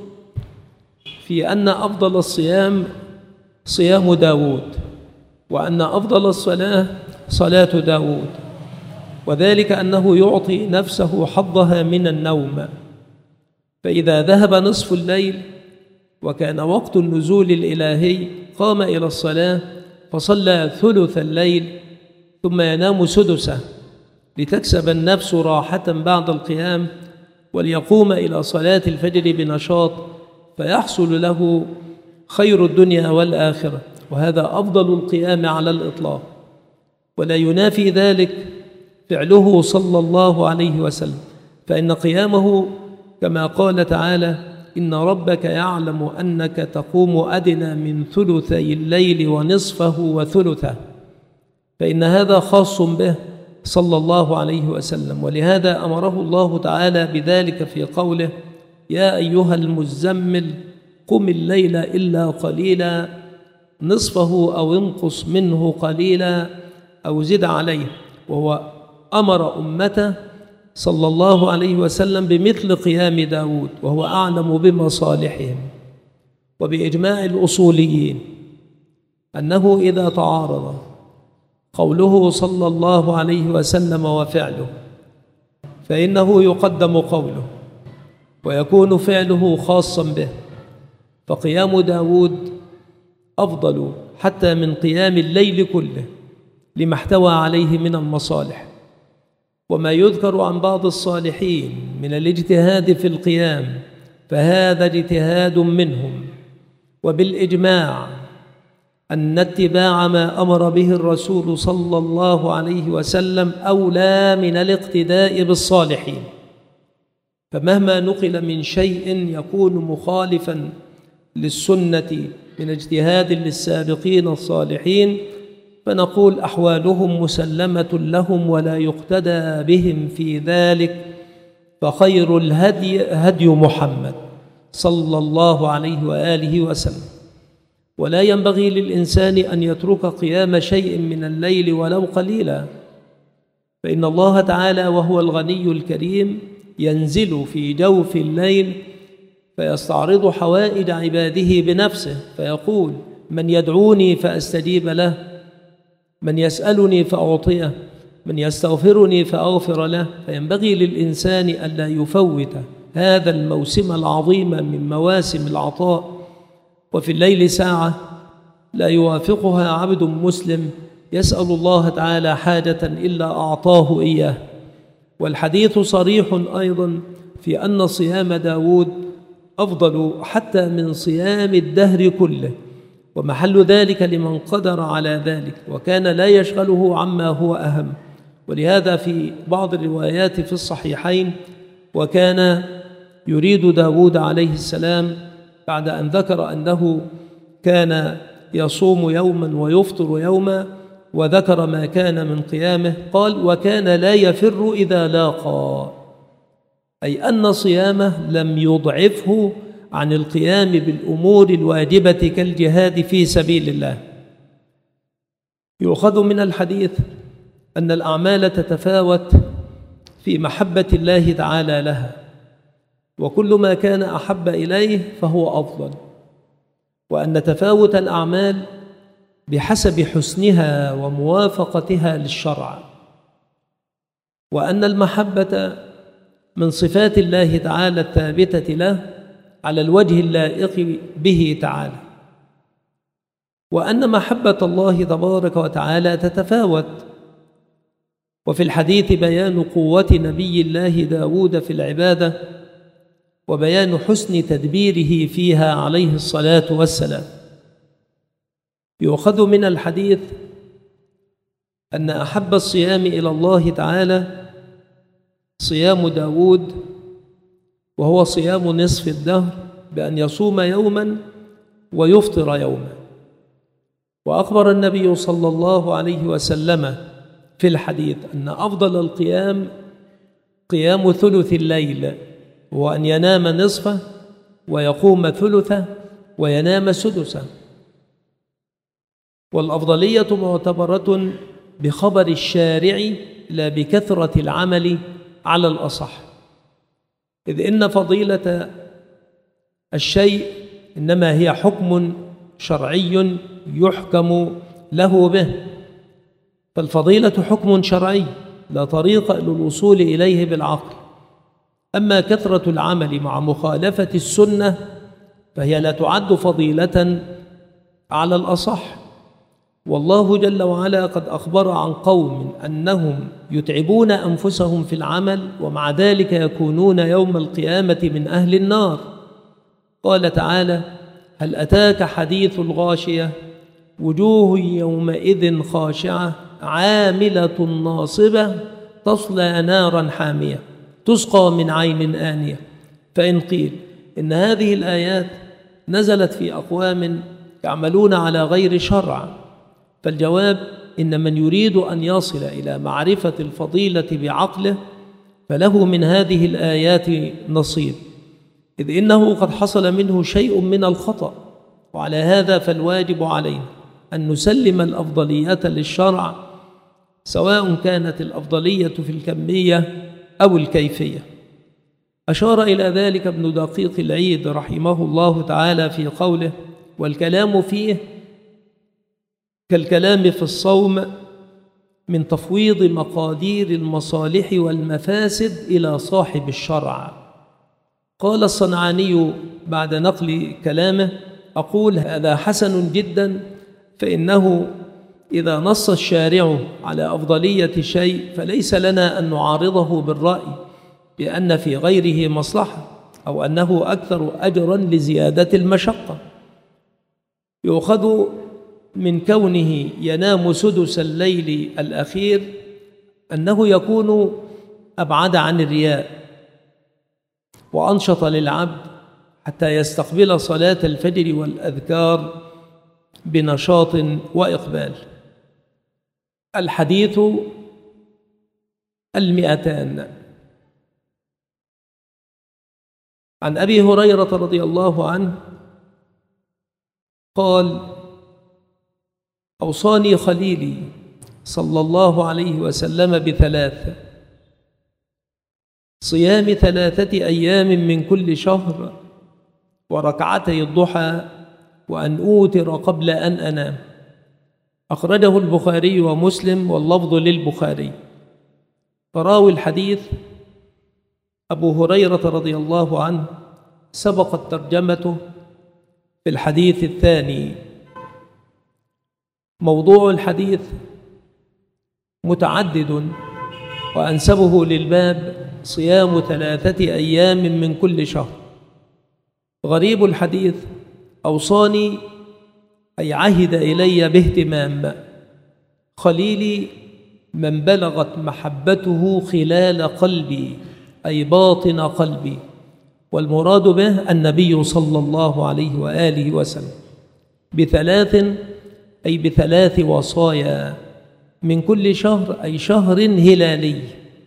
في أن أفضل الصيام صيام داود، وأن أفضل الصلاة صلاة داود، وذلك أنه يعطي نفسه حظها من النوم. فإذا ذهب نصف الليل وكان وقت النزول الإلهي قام إلى الصلاة فصلى ثلث الليل، ثم ينام سدسه لتكسب النفس راحة بعد القيام، وليقوم إلى صلاة الفجر بنشاط، فيحصل له خير الدنيا والآخرة. وهذا أفضل القيام على الإطلاق، ولا ينافي ذلك فعله صلى الله عليه وسلم، فإن قيامه كما قال تعالى: إن ربك يعلم أنك تقوم أدنى من ثلثي الليل ونصفه وثلثه، فإن هذا خاص به صلى الله عليه وسلم. ولهذا أمره الله تعالى بذلك في قوله: يا أيها المزمل قم الليل إلا قليلا نصفه أو انقص منه قليلا أو زد عليه. وهو أمر أمته صلى الله عليه وسلم بمثل قيام داود، وهو أعلم بمصالحهم. وبإجماع الأصوليين أنه إذا تعارض قوله صلى الله عليه وسلم وفعله فإنه يقدم قوله ويكون فعله خاصا به، فقيام داود أفضل حتى من قيام الليل كله لما احتوى عليه من المصالح. وما يذكر عن بعض الصالحين من الاجتهاد في القيام فهذا اجتهاد منهم، وبالإجماع أن اتباع ما أمر به الرسول صلى الله عليه وسلم أولى من الاقتداء بالصالحين، فمهما نقل من شيء يكون مخالفا للسنة من اجتهاد للسابقين الصالحين فنقول أحوالهم مسلمة لهم ولا يقتدى بهم في ذلك، فخير الهدي هدي محمد صلى الله عليه وآله وسلم. ولا ينبغي للإنسان أن يترك قيام شيء من الليل ولو قليلا، فإن الله تعالى وهو الغني الكريم ينزل في جوف الليل فيستعرض حوائج عباده بنفسه فيقول: من يدعوني فأستجيب له، من يسألني فأعطيه، من يستغفرني فأغفر له. فينبغي للإنسان ألا يفوت هذا الموسم العظيم من مواسم العطاء، وفي الليل ساعة لا يوافقها عبد مسلم يسأل الله تعالى حاجة إلا أعطاه إياه. والحديث صريح أيضا في أن صيام داود أفضل حتى من صيام الدهر كله، ومحل ذلك لمن قدر على ذلك وكان لا يشغله عما هو أهم. ولهذا في بعض الروايات في الصحيحين: وكان يريد داود عليه السلام بعد أن ذكر أنه كان يصوم يوما ويفطر يوما وذكر ما كان من قيامه، قال: وكان لا يفر إذا لاقى، أي أن صيامه لم يضعفه عن القيام بالأمور الواجبة كالجهاد في سبيل الله. يؤخذ من الحديث أن الأعمال تتفاوت في محبة الله تعالى لها، وكل ما كان أحب إليه فهو أفضل، وأن تفاوت الأعمال بحسب حسنها وموافقتها للشرع، وأن المحبة من صفات الله تعالى الثابتة له على الوجه اللائق به تعالى، وأن محبة الله تبارك وتعالى تتفاوت. وفي الحديث بيان قوة نبي الله داود في العبادة وبيان حسن تدبيره فيها عليه الصلاة والسلام. يؤخذ من الحديث أن أحب الصيام إلى الله تعالى صيام داود، وهو صيام نصف الدهر بأن يصوم يوما ويفطر يوما. وأخبر النبي صلى الله عليه وسلم في الحديث أن أفضل القيام قيام ثلث الليل، هو أن ينام نصفه ويقوم ثلثه وينام سدسه. والأفضلية معتبرة بخبر الشارع لا بكثرة العمل على الأصح، إذ إن فضيلة الشيء إنما هي حكم شرعي يحكم له به، فالفضيلة حكم شرعي لا طريق للوصول إليه بالعقل. أما كثرة العمل مع مخالفة السنة فهي لا تعد فضيلة على الأصح. والله جل وعلا قد أخبر عن قوم أنهم يتعبون أنفسهم في العمل ومع ذلك يكونون يوم القيامة من أهل النار. قال تعالى: هل أتاك حديث الغاشية وجوه يومئذ خاشعة عاملة ناصبة تصلى نارا حامية تسقى من عين آنية. فإن قيل إن هذه الآيات نزلت في أقوام يعملون على غير شرع، فالجواب إن من يريد أن يصل إلى معرفة الفضيلة بعقله فله من هذه الآيات نصيب، إذ إنه قد حصل منه شيء من الخطأ. وعلى هذا فالواجب علينا أن نسلم الأفضلية للشرع، سواء كانت الأفضلية في الكمية أو الكيفية. أشار إلى ذلك ابن دقيق العيد رحمه الله تعالى في قوله: والكلام فيه كالكلام في الصوم من تفويض مقادير المصالح والمفاسد إلى صاحب الشرع. قال الصنعاني بعد نقل كلامه: أقول هذا حسن جدا، فإنه إذا نص الشارع على أفضلية شيء فليس لنا أن نعارضه بالرأي بأن في غيره مصلحة أو أنه أكثر أجرا لزيادة المشقة. يؤخذ من كونه ينام سدس الليل الأخير أنه يكون أبعد عن الرياء، وأنشط للعبد حتى يستقبل صلاة الفجر والأذكار بنشاط وإقبال. الحديث 200 عن أبي هريرة رضي الله عنه قال: أوصاني خليلي صلى الله عليه وسلم بثلاث: صيام 3 أيام من كل شهر، وركعتي الضحى، وأن أوتر قبل أن أنام. أخرجه البخاري ومسلم واللفظ للبخاري. فراوي الحديث أبو هريرة رضي الله عنه سبقت ترجمته في الحديث الثاني. موضوع الحديث متعدد، وأنسبه للباب صيام 3 أيام من كل شهر. غريب الحديث: أوصاني أي عهد إلي باهتمام. خليلي من بلغت محبته خلال قلبي أي باطن قلبي، والمراد به النبي صلى الله عليه وآله وسلم. ب3 أي ب3 وصايا من كل شهر أي شهر هلالي.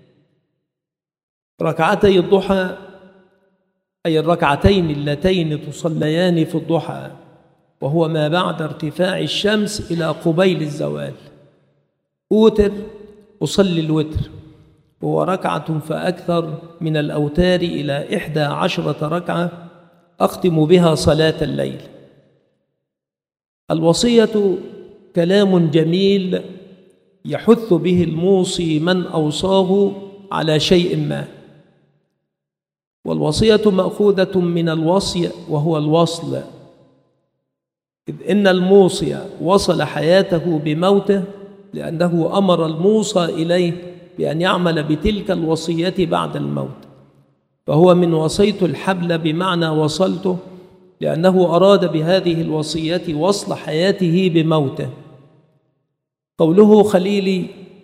ركعتي الضحى أي الركعتين اللتين تصليان في الضحى، وهو ما بعد ارتفاع الشمس إلى قبيل الزوال. أوتر أصلي الوتر، وهو ركعة فأكثر من الأوتار إلى 11 ركعة أختم بها صلاة الليل. الوصية كلام جميل يحث به الموصي من أوصاه على شيء ما، والوصية مأخوذة من الوصي وهو الوصل، إذ إن الموصي وصل حياته بموته لأنه أمر الموصى إليه بأن يعمل بتلك الوصية بعد الموت، فهو من وصيت الحبل بمعنى وصلته، لأنه أراد بهذه الوصية وصل حياته بموته. قوله خليلي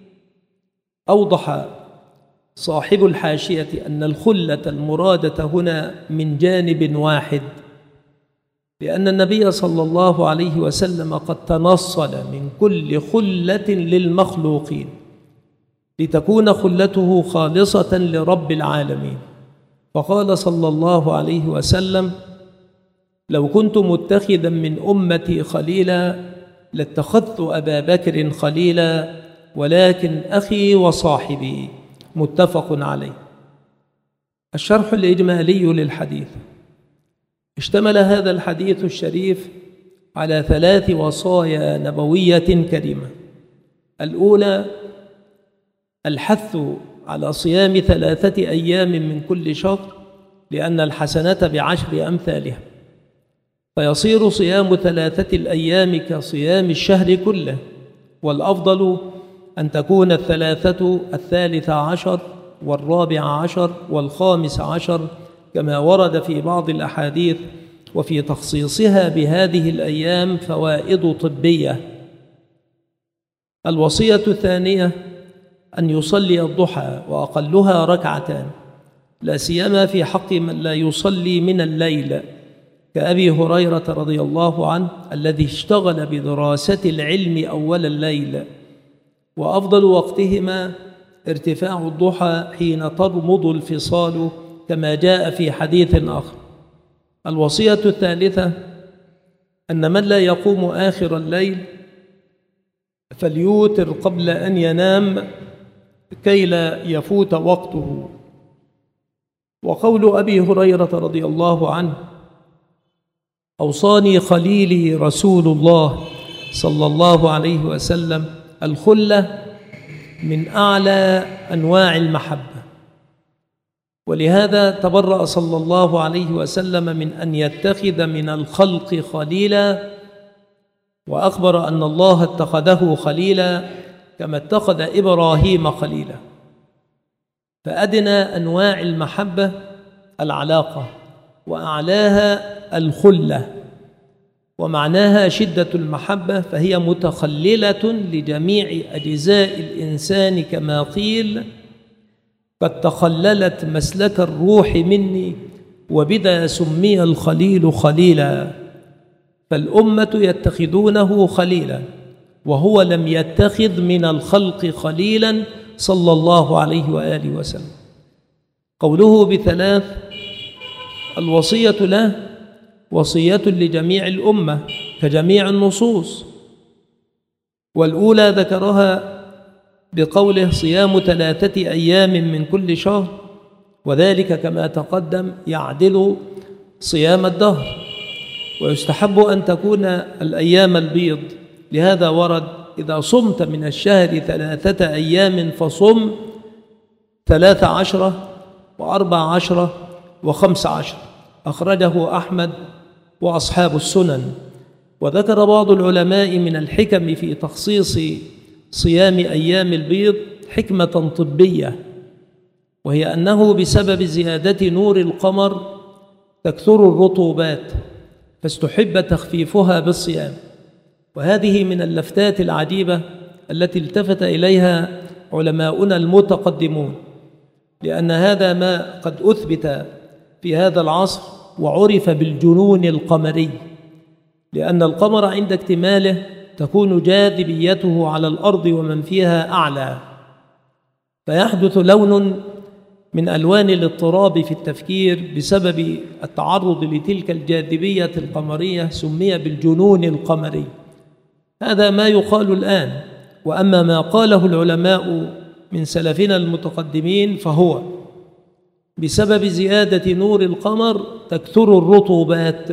أوضح صاحب الحاشية أن الخلة المرادة هنا من جانب واحد، لأن النبي صلى الله عليه وسلم قد تنصل من كل خلة للمخلوقين لتكون خلته خالصة لرب العالمين. فقال صلى الله عليه وسلم: لو كنت متخذا من أمتي خليلا لاتخذت أبا بكر خليلا، ولكن أخي وصاحبي. متفق عليه. الشرح الإجمالي للحديث: اشتمل هذا الحديث الشريف على 3 وصايا نبوية كريمة. الأولى الحث على صيام 3 أيام من كل شهر، لأن الحسنة ب10 أمثالها، فيصير صيام 3 الأيام كصيام الشهر كله، والأفضل أن تكون 3 13 و14 و15 كما ورد في بعض الأحاديث، وفي تخصيصها بهذه الأيام فوائد طبية. الوصية الثانية أن يصلي الضحى، وأقلها 2 لا سيما في حق من لا يصلي من الليل، كأبي هريرة رضي الله عنه الذي اشتغل بدراسة العلم أول الليل. وأفضل وقتهما ارتفاع الضحى حين ترمض الفصال، كما جاء في حديث آخر. الوصية الثالثة أن من لا يقوم آخر الليل فليوتر قبل أن ينام كي لا يفوت وقته. وقول أبي هريرة رضي الله عنه: أوصاني خليلي رسول الله صلى الله عليه وسلم. الخلة من أعلى أنواع المحبة، ولهذا تبرأ صلى الله عليه وسلم من أن يتخذ من الخلق خليلا، وأخبر أن الله اتخذه خليلا كما اتخذ إبراهيم خليلا. فأدنى أنواع المحبة العلاقة، وأعلاها الخلة، ومعناها شدة المحبة، فهي متخللة لجميع أجزاء الإنسان، كما قيل: قد تخللت مسلك الروح مني وبذا سمي الخليل خليلا، فالأمة يتخذونه خليلا وهو لم يتخذ من الخلق خليلا صلى الله عليه وآله وسلم. قوله بثلاث، الوصية له وصية لجميع الأمة كجميع النصوص، والأولى ذكرها بقوله صيام 3 أيام من كل شهر، وذلك كما تقدم يعدل صيام الدهر، ويستحب أن تكون الأيام البيض، لهذا ورد إذا صمت من الشهر 3 أيام فصم 13 و14 و15، أخرجه أحمد وأصحاب السنن. وذكر بعض العلماء من الحكم في تخصيص صيام أيام البيض حكمة طبية، وهي أنه بسبب زيادة نور القمر تكثر الرطوبات، فاستحب تخفيفها بالصيام. وهذه من اللفتات العجيبة التي التفت إليها علماؤنا المتقدمون، لأن هذا ما قد أثبت في هذا العصر وعرف بالجنون القمري، لأن القمر عند اكتماله تكون جاذبيته على الأرض ومن فيها أعلى، فيحدث لون من ألوان الاضطراب في التفكير بسبب التعرض لتلك الجاذبية القمرية، سمي بالجنون القمري. هذا ما يقال الآن، وأما ما قاله العلماء من سلفنا المتقدمين فهو بسبب زيادة نور القمر تكثر الرطوبات،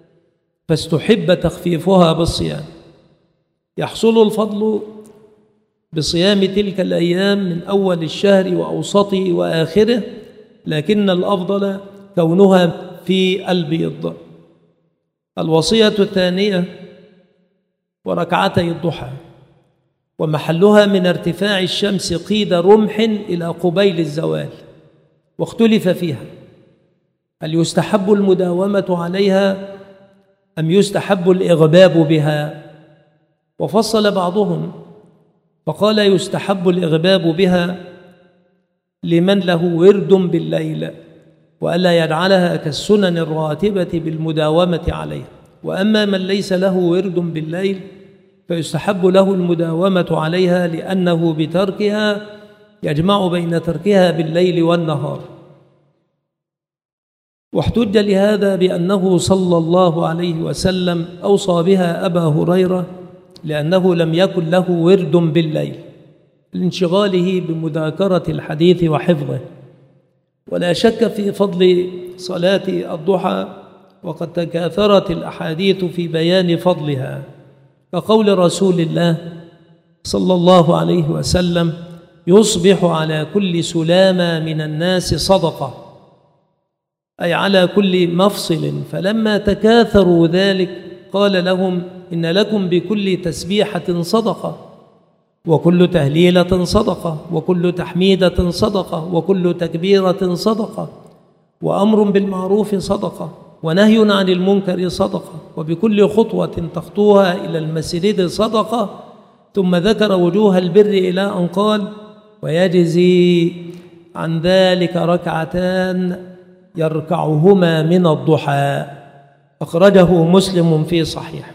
فاستحب تخفيفها بالصيام. يحصل الفضل بصيام تلك الأيام من أول الشهر وأوسطه وآخره، لكن الأفضل كونها في البيض. الوصية الثانية وركعتي الضحى، ومحلها من ارتفاع الشمس قيد رمح إلى قبيل الزوال، واختلف فيها هل يستحب المداومة عليها أم يستحب الإغباب بها. وفصل بعضهم فقال يستحب الإغباب بها لمن له ورد بالليل، وألا يجعلها كالسنن الراتبة بالمداومة عليها، وأما من ليس له ورد بالليل فيستحب له المداومة عليها، لأنه بتركها يجمع بين تركها بالليل والنهار. واحتج لهذا بأنه صلى الله عليه وسلم أوصى بها أبا هريرة لأنه لم يكن له ورد بالليل لانشغاله بمذاكرة الحديث وحفظه. ولا شك في فضل صلاة الضحى، وقد تكاثرت الأحاديث في بيان فضلها، كقول رسول الله صلى الله عليه وسلم يصبح على كل سلامة من الناس صدقة، أي على كل مفصل. فلما تكاثروا ذلك قال لهم إن لكم بكل تسبيحة صدقة، وكل تهليلة صدقة، وكل تحميدة صدقة، وكل تكبيرة صدقة، وأمر بالمعروف صدقة، ونهي عن المنكر صدقة، وبكل خطوة تخطوها إلى المسجد صدقة. ثم ذكر وجوه البر إلى أن قال ويجزي عن ذلك ركعتان يركعهما من الضحى، أخرجه مسلم في صحيح.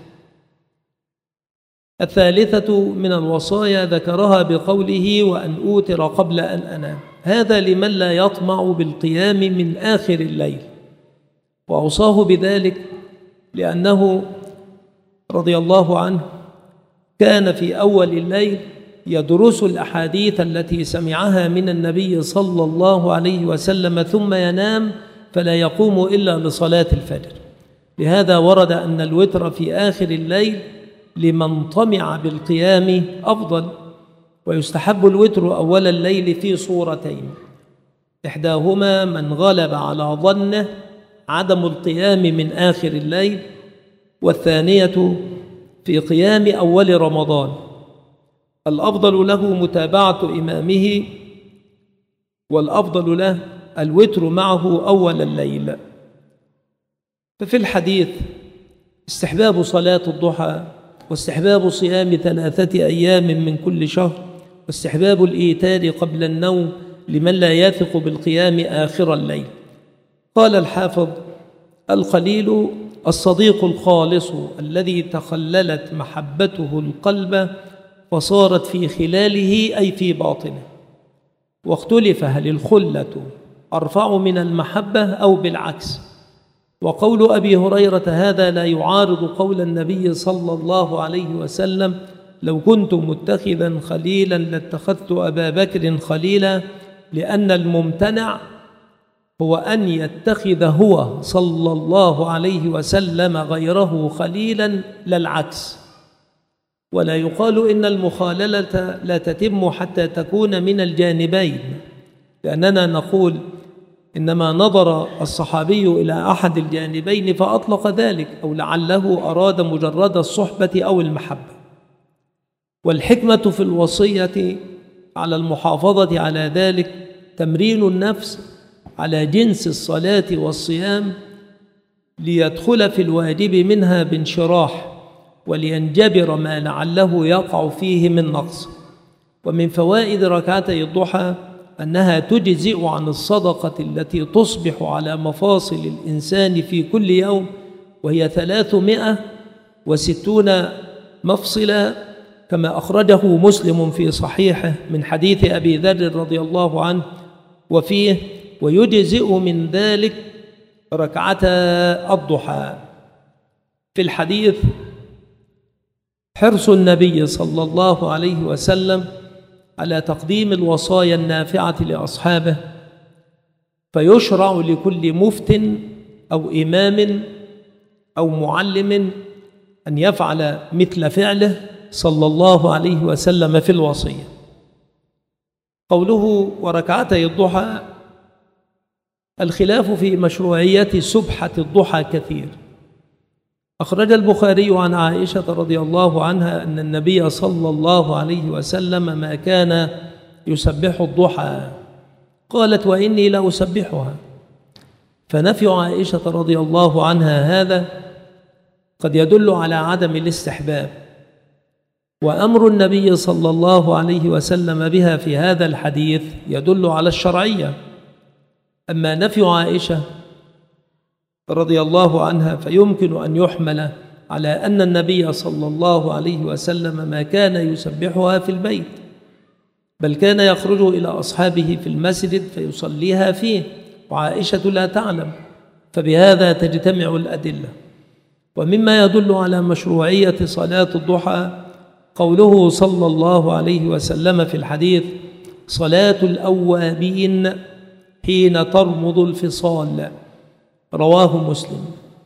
الثالثة من الوصايا ذكرها بقوله وأن أوتر قبل أن أنام، هذا لمن لا يطمع بالقيام من آخر الليل، وأوصاه بذلك لأنه رضي الله عنه كان في أول الليل يدرس الأحاديث التي سمعها من النبي صلى الله عليه وسلم، ثم ينام فلا يقوم إلا لصلاة الفجر. لهذا ورد أن الوتر في آخر الليل لمن طمع بالقيام أفضل، ويستحب الوتر أول الليل في صورتين، إحداهما من غلب على ظنه عدم القيام من آخر الليل، والثانية في قيام أول رمضان. الأفضل له متابعة إمامه، والأفضل له الوتر معه أول الليل. ففي الحديث استحباب صلاة الضحى، واستحباب صيام 3 أيام من كل شهر، واستحباب الإيتار قبل النوم لمن لا يثق بالقيام آخر الليل. قال الحافظ: الخليل الصديق الخالص الذي تخللت محبته القلب وصارت في خلاله أي في باطنه. واختلف هل الخلة أرفع من المحبة أو بالعكس. وقول أبي هريرة هذا لا يعارض قول النبي صلى الله عليه وسلم: لو كنت متخذا خليلا لاتخذت أبا بكر خليلا، لأن الممتنع هو أن يتخذ هو صلى الله عليه وسلم غيره خليلا لا العكس. ولا يقال إن المخاللة لا تتم حتى تكون من الجانبين، لأننا نقول إنما نظر الصحابي إلى أحد الجانبين فأطلق ذلك، أو لعله أراد مجرد الصحبة أو المحبة. والحكمة في الوصية على المحافظة على ذلك تمرين النفس على جنس الصلاة والصيام ليدخل في الواجب منها بانشراح، ولينجبر ما لعله يقع فيه من نقص. ومن فوائد ركعتي الضحى أنها تجزئ عن الصدقة التي تصبح على مفاصل الإنسان في كل يوم، وهي 360 مفصلا، كما أخرجه مسلم في صحيحه من حديث أبي ذر رضي الله عنه، وفيه: ويجزئ من ذلك ركعتا الضحى. في الحديث حرص النبي صلى الله عليه وسلم على تقديم الوصايا النافعة لأصحابه، فيشرع لكل مفت أو إمام أو معلم أن يفعل مثل فعله صلى الله عليه وسلم في الوصية. قوله وركعتي الضحى، الخلاف في مشروعية سبحة الضحى كثير. أخرج البخاري عن عائشة رضي الله عنها أن النبي صلى الله عليه وسلم ما كان يسبح الضحى، قالت: وإني لأسبحها. فنفي عائشة رضي الله عنها هذا قد يدل على عدم الاستحباب، وأمر النبي صلى الله عليه وسلم بها في هذا الحديث يدل على الشرعية. أما نفي عائشة رضي الله عنها فيمكن أن يحمل على أن النبي صلى الله عليه وسلم ما كان يسبحها في البيت، بل كان يخرج إلى أصحابه في المسجد فيصليها فيه، وعائشة لا تعلم، فبهذا تجتمع الأدلة. ومما يدل على مشروعية صلاة الضحى قوله صلى الله عليه وسلم في الحديث: صلاة الأوابين حين ترمض الفصال، رواه مسلم.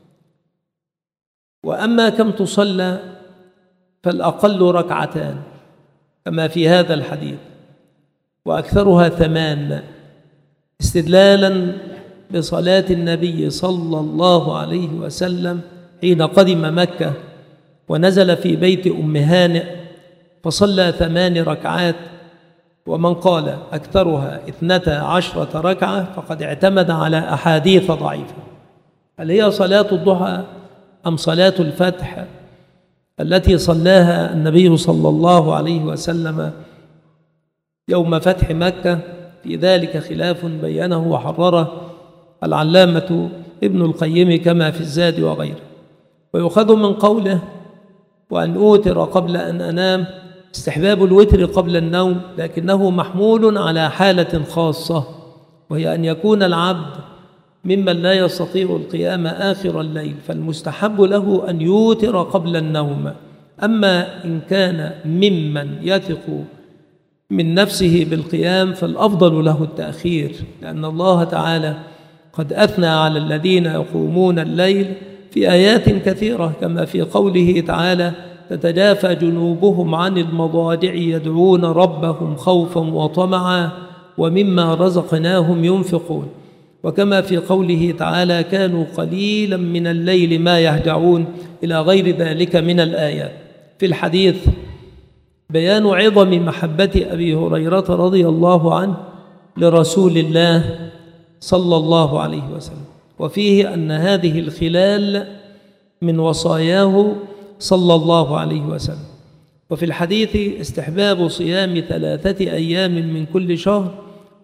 وأما كم تصلى فالأقل ركعتان كما في هذا الحديث، وأكثرها 8، استدلالا بصلاة النبي صلى الله عليه وسلم حين قدم مكة ونزل في بيت أم هانئ فصلى 8 ركعات. ومن قال أكثرها 12 ركعة فقد اعتمد على أحاديث ضعيفة. هل هي صلاة الضحى أم صلاة الفتح التي صلاها النبي صلى الله عليه وسلم يوم فتح مكة؟ في ذلك خلاف بينه وحرره العلامة ابن القيم كما في الزاد وغيره. ويؤخذ من قوله: وأن أوتر قبل أن أنام، استحباب الوتر قبل النوم، لكنه محمول على حالة خاصة، وهي أن يكون العبد ممن لا يستطيع القيام آخر الليل، فالمستحب له أن يوتر قبل النوم. أما إن كان ممن يثق من نفسه بالقيام فالأفضل له التأخير، لأن الله تعالى قد أثنى على الذين يقومون الليل في آيات كثيرة، كما في قوله تعالى: تتجافى جنوبهم عن المضاجع يدعون ربهم خوفا وطمعا ومما رزقناهم ينفقون، وكما في قوله تعالى: كانوا قليلا من الليل ما يهجعون، إلى غير ذلك من الآيات. في الحديث بيان عظم محبة أبي هريرة رضي الله عنه لرسول الله صلى الله عليه وسلم، وفيه أن هذه الخلال من وصاياه صلى الله عليه وسلم. وفي الحديث استحباب صيام 3 أيام من كل شهر،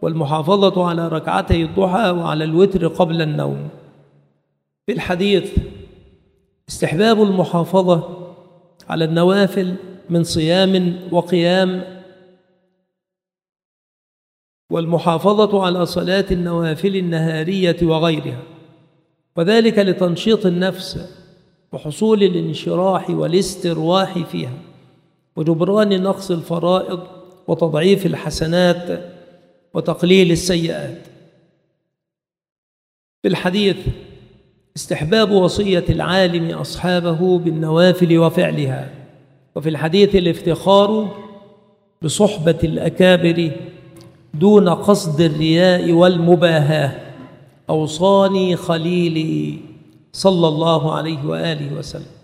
والمحافظة على ركعتي الضحى وعلى الوتر قبل النوم. في الحديث استحباب المحافظة على النوافل من صيام وقيام، والمحافظة على صلاة النوافل النهارية وغيرها، وذلك لتنشيط النفس وحصول الانشراح والاسترواح فيها، وجبران نقص الفرائض وتضعيف الحسنات وتقليل السيئات. في الحديث استحباب وصية العالم أصحابه بالنوافل وفعلها. وفي الحديث الافتخار بصحبة الأكابر دون قصد الرياء والمباهاة. أوصاني خليلي صلى الله عليه وآله وسلم.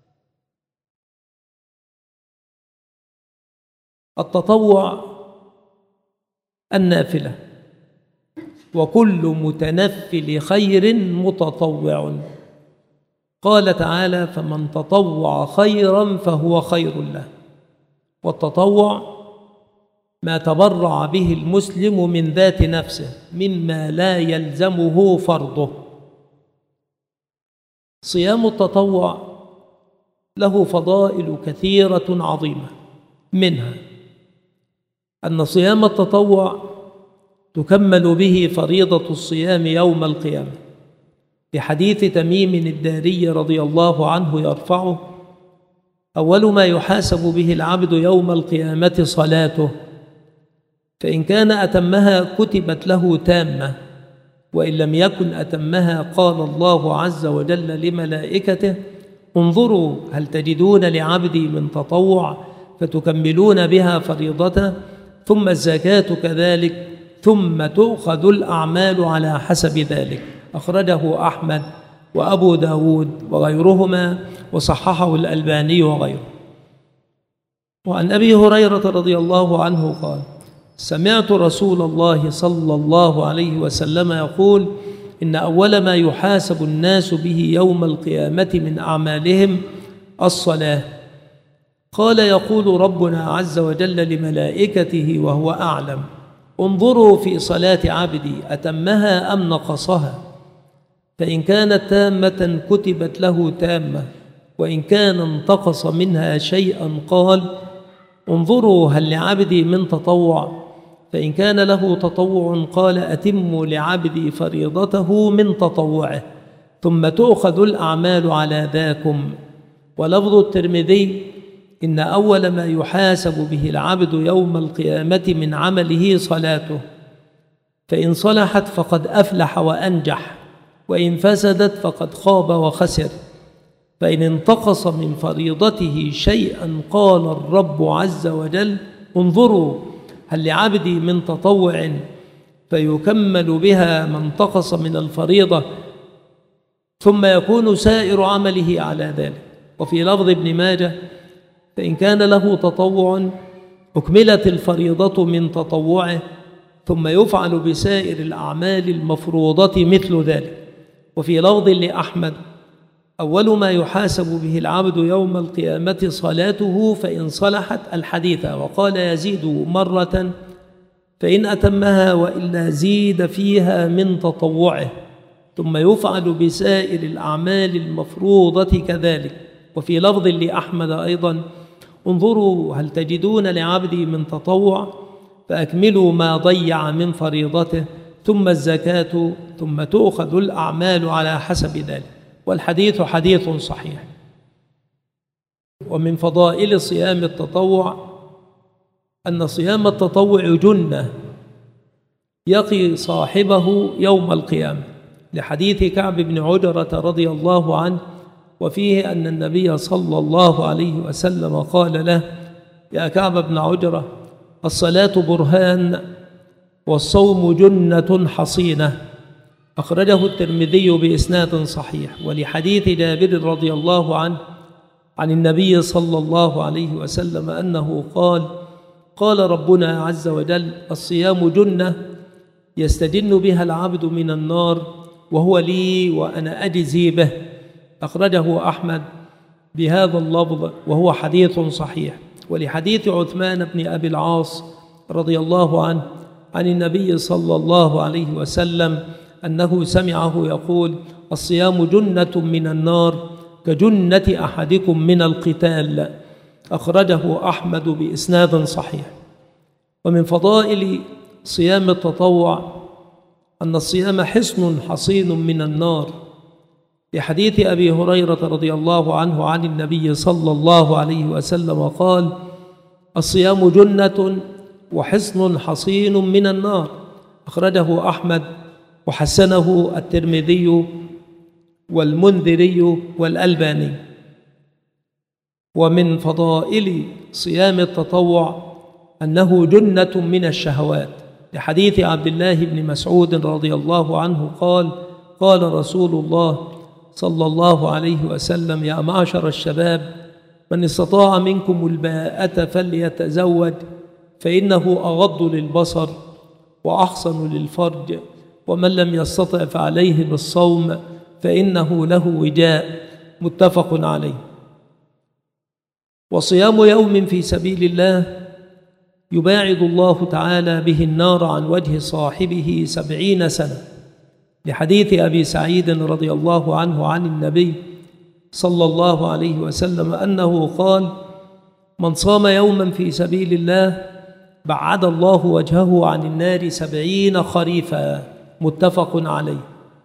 التطوع النافلة، وكل متنفل خير متطوع. قال تعالى: فمن تطوع خيرا فهو خير له. والتطوع ما تبرع به المسلم من ذات نفسه مما لا يلزمه فرضه. صيام التطوع له فضائل كثيرة عظيمة، منها أن صيام التطوع تكمل به فريضة الصيام يوم القيامة، بحديث تميم الداري رضي الله عنه يرفعه: أول ما يحاسب به العبد يوم القيامة صلاته، فإن كان أتمها كتبت له تامة، وإن لم يكن أتمها قال الله عز وجل لملائكته: انظروا هل تجدون لعبدي من تطوع فتكملون بها فريضته، ثم الزكاة كذلك، ثم تؤخذ الأعمال على حسب ذلك. أخرجه أحمد وأبو داود وغيرهما، وصححه الألباني وغيره. وعن أبي هريرة رضي الله عنه قال: سمعت رسول الله صلى الله عليه وسلم يقول: إن أول ما يحاسب الناس به يوم القيامة من أعمالهم الصلاة. قال: يقول ربنا عز وجل لملائكته وهو أعلم: انظروا في صلاة عبدي أتمها أم نقصها، فإن كانت تامة كتبت له تامة، وإن كان انتقص منها شيئا قال: انظروا هل لعبدي من تطوع، فإن كان له تطوع قال: أتموا لعبدي فريضته من تطوعه، ثم تؤخذ الأعمال على ذاكم. ولفظ الترمذي: إن أول ما يحاسب به العبد يوم القيامة من عمله صلاته، فإن صلحت فقد أفلح وأنجح، وإن فسدت فقد خاب وخسر. فإن انتقص من فريضته شيئا قال الرب عز وجل: انظروا هل لعبدي من تطوع، فيكمل بها ما انتقص من الفريضة، ثم يكون سائر عمله على ذلك. وفي لفظ ابن ماجه: فإن كان له تطوع أكملت الفريضة من تطوعه، ثم يفعل بسائر الأعمال المفروضة مثل ذلك. وفي لفظ لأحمد: أول ما يحاسب به العبد يوم القيامة صلاته، فإن صلحت الحديث. وقال يزيد مرة: فإن أتمها وإلا زيد فيها من تطوعه، ثم يفعل بسائر الأعمال المفروضة كذلك. وفي لفظ لأحمد أيضا: انظروا هل تجدون لعبدي من تطوع، فأكملوا ما ضيع من فريضته، ثم الزكاة، ثم تؤخذ الأعمال على حسب ذلك. والحديث حديث صحيح. ومن فضائل صيام التطوع أن صيام التطوع جنة يقي صاحبه يوم القيامة، لحديث كعب بن عجرة رضي الله عنه، وفيه أن النبي صلى الله عليه وسلم قال له: يا كعب بن عجرة، الصلاة برهان والصوم جنة حصينة. أخرجه الترمذي بإسناد صحيح. ولحديث جابر رضي الله عنه عن النبي صلى الله عليه وسلم أنه قال: قال ربنا عز وجل: الصيام جنة يستجن بها العبد من النار، وهو لي وأنا أجزي به. أخرجه أحمد بهذا اللفظ، وهو حديث صحيح. ولحديث عثمان بن أبي العاص رضي الله عنه عن النبي صلى الله عليه وسلم أنه سمعه يقول: الصيام جنة من النار كجنة أحدكم من القتال. أخرجه أحمد بإسناد صحيح. ومن فضائل صيام التطوع أن الصيام حصن حصين من النار، لحديث أبي هريرة رضي الله عنه عن النبي صلى الله عليه وسلم قال: الصيام جنة وحصن حصين من النار. أخرجه أحمد وحسنه الترمذي والمنذري والألباني. ومن فضائل صيام التطوع أنه جنة من الشهوات، لحديث عبد الله بن مسعود رضي الله عنه قال: قال رسول الله صلى الله عليه وسلم: يا معشر الشباب، من استطاع منكم الباءة فليتزوج، فإنه أغض للبصر وأحصن للفرج، ومن لم يستطع فعليه بالصوم فإنه له وجاء. متفق عليه. وصيام يوم في سبيل الله يباعد الله تعالى به النار عن وجه صاحبه 70 سنة، لحديث أبي سعيد رضي الله عنه عن النبي صلى الله عليه وسلم أنه قال: من صام يوما في سبيل الله بعد الله وجهه عن النار 70 خريفا. متفق عليه.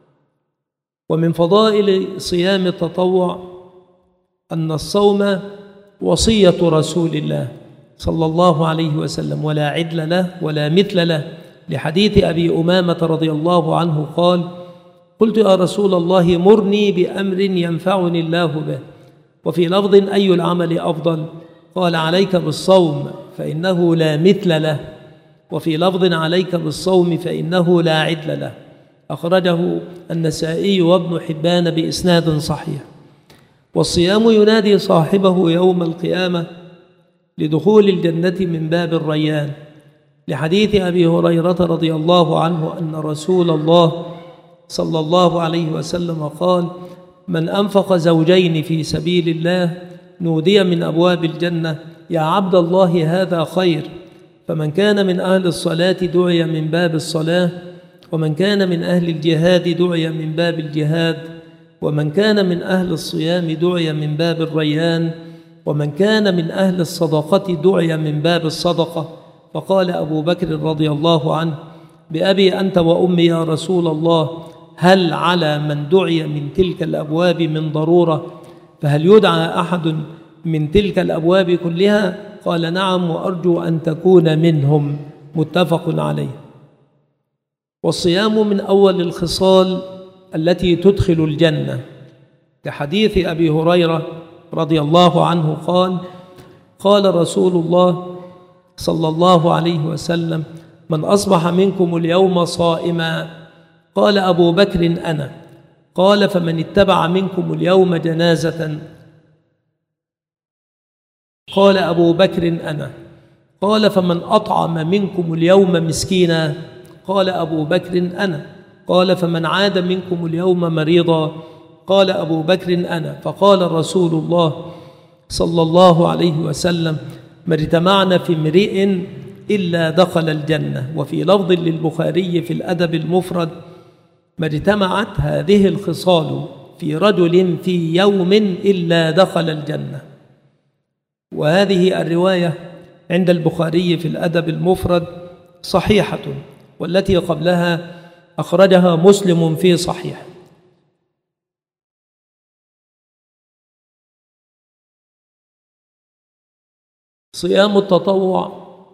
ومن فضائل صيام التطوع أن الصوم وصية رسول الله صلى الله عليه وسلم، ولا عدل له ولا مثل له، لحديث أبي أمامة رضي الله عنه قال: قلت يا رسول الله مرني بأمر ينفعني الله به. وفي لفظ: أي العمل أفضل؟ قال: عليك بالصوم فإنه لا مثل له. وفي لفظ: عليك بالصوم فإنه لا عدل له. أخرجه النسائي وابن حبان بإسناد صحيح. والصيام ينادي صاحبه يوم القيامة لدخول الجنة من باب الريان، لحديث أبي هريرة رضي الله عنه أن رسول الله صلى الله عليه وسلم قال: من أنفق زوجين في سبيل الله نودي من أبواب الجنة: يا عبد الله هذا خير. فمن كان من أهل الصلاة دعي من باب الصلاة، ومن كان من أهل الجهاد دعي من باب الجهاد، ومن كان من أهل الصيام دعي من باب الريان، ومن كان من أهل الصدقة دعي من باب الصدقة. فقال أبو بكر رضي الله عنه: بأبي أنت وأمي يا رسول الله، هل على من دعي من تلك الأبواب من ضرورة؟ فهل يدعى أحد من تلك الأبواب كلها؟ قال: نعم، وأرجو أن تكون منهم. متفق عليه. والصيام من أول الخصال التي تدخل الجنة، كحديث أبي هريرة رضي الله عنه قال: قال رسول الله صلى الله عليه وسلم: من أصبح منكم اليوم صائما. قال أبو بكر: أنا. قال: فمن اتبع منكم اليوم جنازة. قال أبو بكر: أنا. قال: فمن أطعم منكم اليوم مسكينا. قال أبو بكر: أنا. قال: فمن عاد منكم اليوم مريضا. قال أبو بكر: أنا. فقال رسول الله صلى الله عليه وسلم: ما اجتمعنا في امرئ إلا دخل الجنة. وفي لفظ للبخاري في الأدب المفرد: ما اجتمعت هذه الخصال في رجل في يوم إلا دخل الجنة. وهذه الرواية عند البخاري في الأدب المفرد صحيحة، والتي قبلها أخرجها مسلم في صحيح. صيام التطوع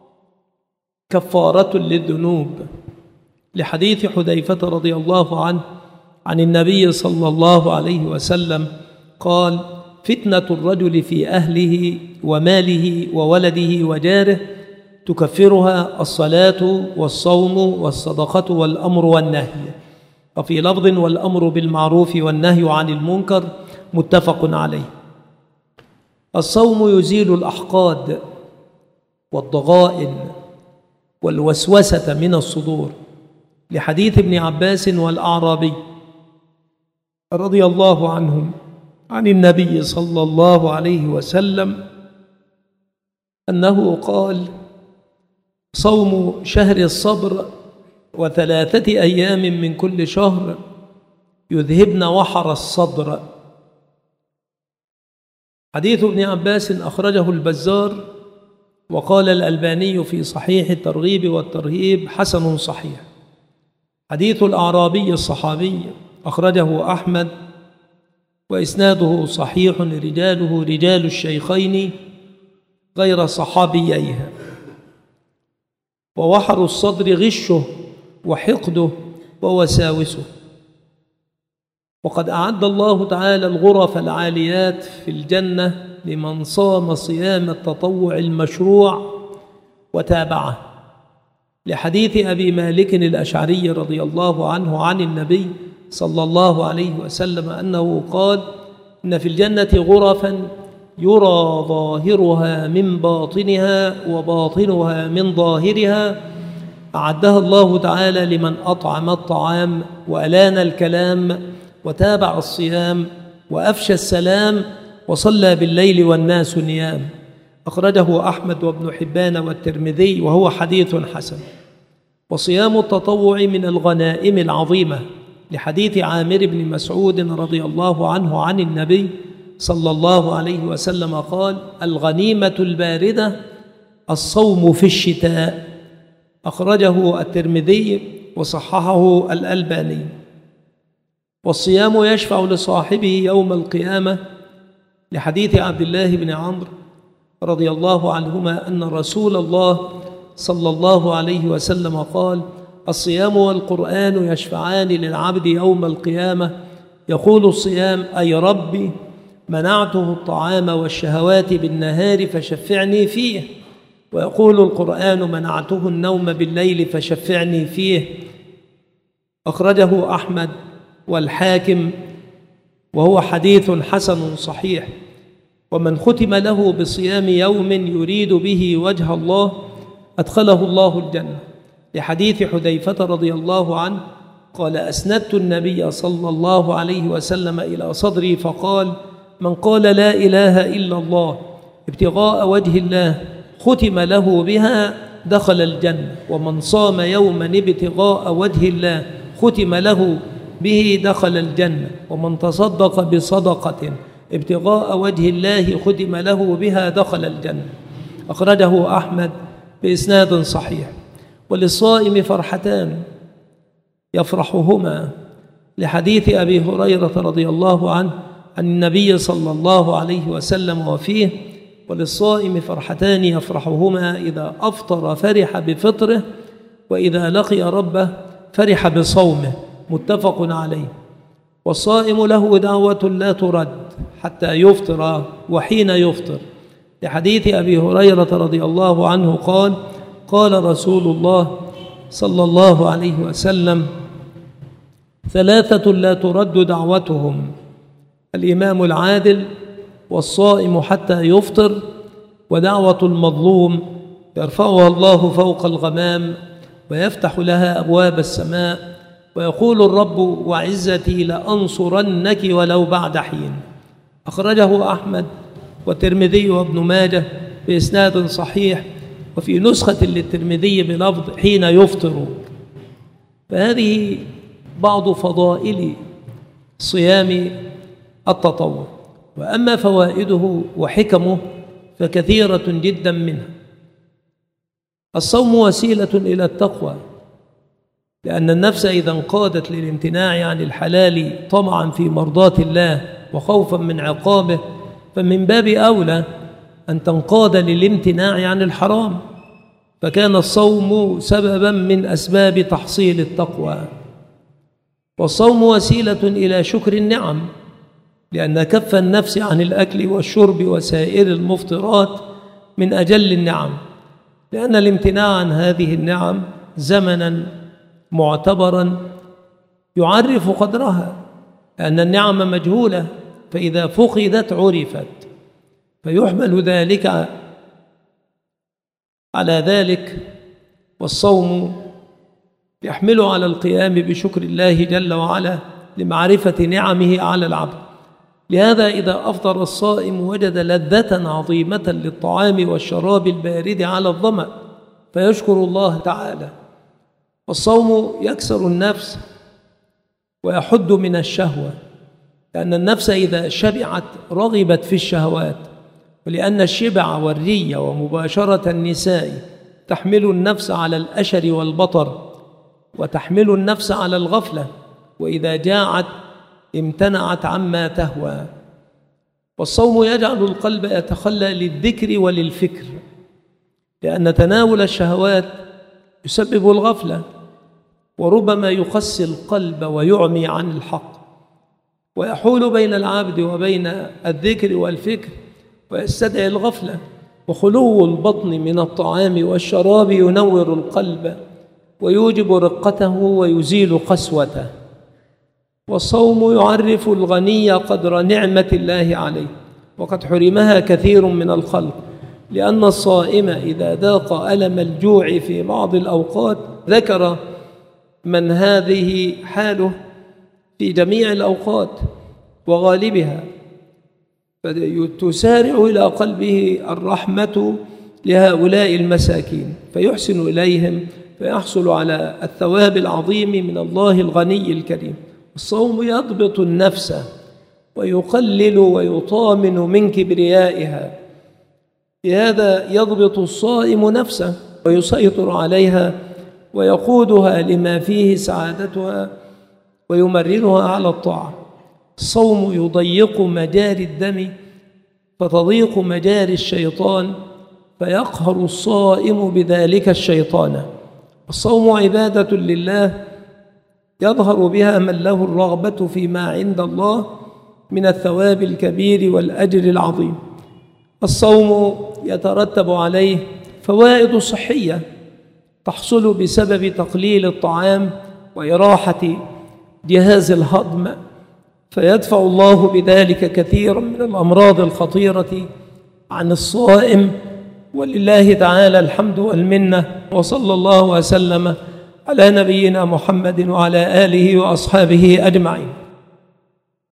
كفارة للذنوب، لحديث حذيفة رضي الله عنه عن النبي صلى الله عليه وسلم قال: فتنة الرجل في أهله وماله وولده وجاره تكفرها الصلاة والصوم والصدقة والأمر والنهي. وفي لفظ: والأمر بالمعروف والنهي عن المنكر. متفق عليه. الصوم يزيل الأحقاد والضغائن والوسوسة من الصدور، لحديث ابن عباس والأعرابي رضي الله عنهم عن النبي صلى الله عليه وسلم أنه قال: صوم شهر الصبر و3 أيام من كل شهر يذهبن وحر الصدر. حديث ابن عباس أخرجه البزار، وقال الألباني في صحيح الترغيب والترهيب حسن صحيح. حديث الأعرابي الصحابي أخرجه أحمد وإسناده صحيح، رجاله رجال الشيخين غير صحابييها. ووحر الصدر غشه وحقده ووساوسه. وقد أعد الله تعالى الغرف العاليات في الجنة لمن صام صيام التطوع المشروع وتابعه، لحديث أبي مالك الأشعري رضي الله عنه عن النبي صلى الله عليه وسلم أنه قال: إن في الجنة غرفا يرى ظاهرها من باطنها وباطنها من ظاهرها، أعدها الله تعالى لمن أطعم الطعام وألان الكلام وتابع الصيام وأفشى السلام وصلى بالليل والناس نيام. أخرجه أحمد وابن حبان والترمذي وهو حديث حسن. وصيام التطوع من الغنائم العظيمة، لحديث عامر بن مسعود رضي الله عنه عن النبي صلى الله عليه وسلم قال: الغنيمة الباردة الصوم في الشتاء. أخرجه الترمذي وصححه الألباني. والصيام يشفع لصاحبه يوم القيامة، لحديث عبد الله بن عمرو رضي الله عنهما أن رسول الله صلى الله عليه وسلم قال: الصيام والقرآن يشفعان للعبد يوم القيامة، يقول الصيام: أي ربي منعته الطعام والشهوات بالنهار فشفعني فيه، ويقول القرآن: منعته النوم بالليل فشفعني فيه. أخرجه أحمد والحاكم وهو حديث حسن صحيح. ومن ختم له بصيام يوم يريد به وجه الله أدخله الله الجنة، لحديث حذيفة رضي الله عنه قال: أسندت النبي صلى الله عليه وسلم إلى صدري فقال: من قال لا إله إلا الله ابتغاء وجه الله ختم له بها دخل الجنة، ومن صام يوما ابتغاء وجه الله ختم له به دخل الجنة، ومن تصدق بصدقة ابتغاء وجه الله ختم له بها دخل الجنة. أخرجه أحمد بإسناد صحيح. وللصائم فرحتان يفرحهما، لحديث أبي هريرة رضي الله عنه عن النبي صلى الله عليه وسلم وفيه: وللصائم فرحتان يفرحهما، إذا أفطر فرح بفطره، وإذا لقي ربه فرح بصومه. متفق عليه. والصائم له دعوة لا ترد حتى يفطر وحين يفطر، لحديث أبي هريرة رضي الله عنه قال: قال رسول الله صلى الله عليه وسلم: 3 لا ترد دعوتهم: الإمام العادل، والصائم حتى يفطر، ودعوة المظلوم يرفعها الله فوق الغمام ويفتح لها أبواب السماء، ويقول الرب: وعزتي لأنصرنك ولو بعد حين. أخرجه أحمد والترمذي وابن ماجه بإسناد صحيح، وفي نسخة للترمذي بلفظ حين يفطر. فهذه بعض فضائل صيام التطوع. وأما فوائده وحكمه فكثيرة جدا منها. الصوم وسيلة إلى التقوى، لأن النفس إذا انقادت للامتناع عن الحلال طمعا في مرضاة الله وخوفا من عقابه، فمن باب أولى أن تنقاد للامتناع عن الحرام، فكان الصوم سببا من أسباب تحصيل التقوى. والصوم وسيلة إلى شكر النعم، لأن كف النفس عن الأكل والشرب وسائر المفطرات من أجل النعم، لأن الامتناع عن هذه النعم زمنا معتبرا يعرف قدرها، لأن النعم مجهولة، فإذا فقدت عرفت، فيحمل ذلك على ذلك. والصوم يحمل على القيام بشكر الله جل وعلا لمعرفة نعمه على العبد. لهذا إذا أفطر الصائم وجد لذة عظيمة للطعام والشراب البارد على الظمأ، فيشكر الله تعالى. والصوم يكسر النفس ويحد من الشهوة، لأن النفس إذا شبعت رغبت في الشهوات، ولأن الشبع والري ومباشرة النساء تحمل النفس على الأشر والبطر، وتحمل النفس على الغفلة، وإذا جاعت امتنعت عما تهوى. والصوم يجعل القلب يتخلى للذكر وللفكر، لأن تناول الشهوات يسبب الغفلة، وربما يقسي القلب ويعمي عن الحق، ويحول بين العبد وبين الذكر والفكر، ويستدعي الغفلة. وخلو البطن من الطعام والشراب ينور القلب ويوجب رقته ويزيل قسوته. والصوم يعرف الغني قدر نعمة الله عليه، وقد حرمها كثير من الخلق، لأن الصائم إذا ذاق ألم الجوع في بعض الأوقات ذكر من هذه حاله في جميع الأوقات وغالبها، فتسارع إلى قلبه الرحمة لهؤلاء المساكين فيحسن إليهم، فيحصل على الثواب العظيم من الله الغني الكريم. الصوم يضبط النفس ويقلل ويطامن من كبريائها، بهذا يضبط الصائم نفسه ويسيطر عليها ويقودها لما فيه سعادتها ويمرنها على الطاعة. الصوم يضيق مجاري الدم فتضيق مجاري الشيطان، فيقهر الصائم بذلك الشيطان. الصوم عبادة لله يظهر بها من له الرغبة فيما عند الله من الثواب الكبير والأجر العظيم. الصوم يترتب عليه فوائد صحية تحصل بسبب تقليل الطعام وإراحة جهاز الهضم، فيدفع الله بذلك كثيرا من الأمراض الخطيرة عن الصائم. ولله تعالى الحمد والمنة، وصلى الله وسلم على نبينا محمد وعلى آله وأصحابه أجمعين.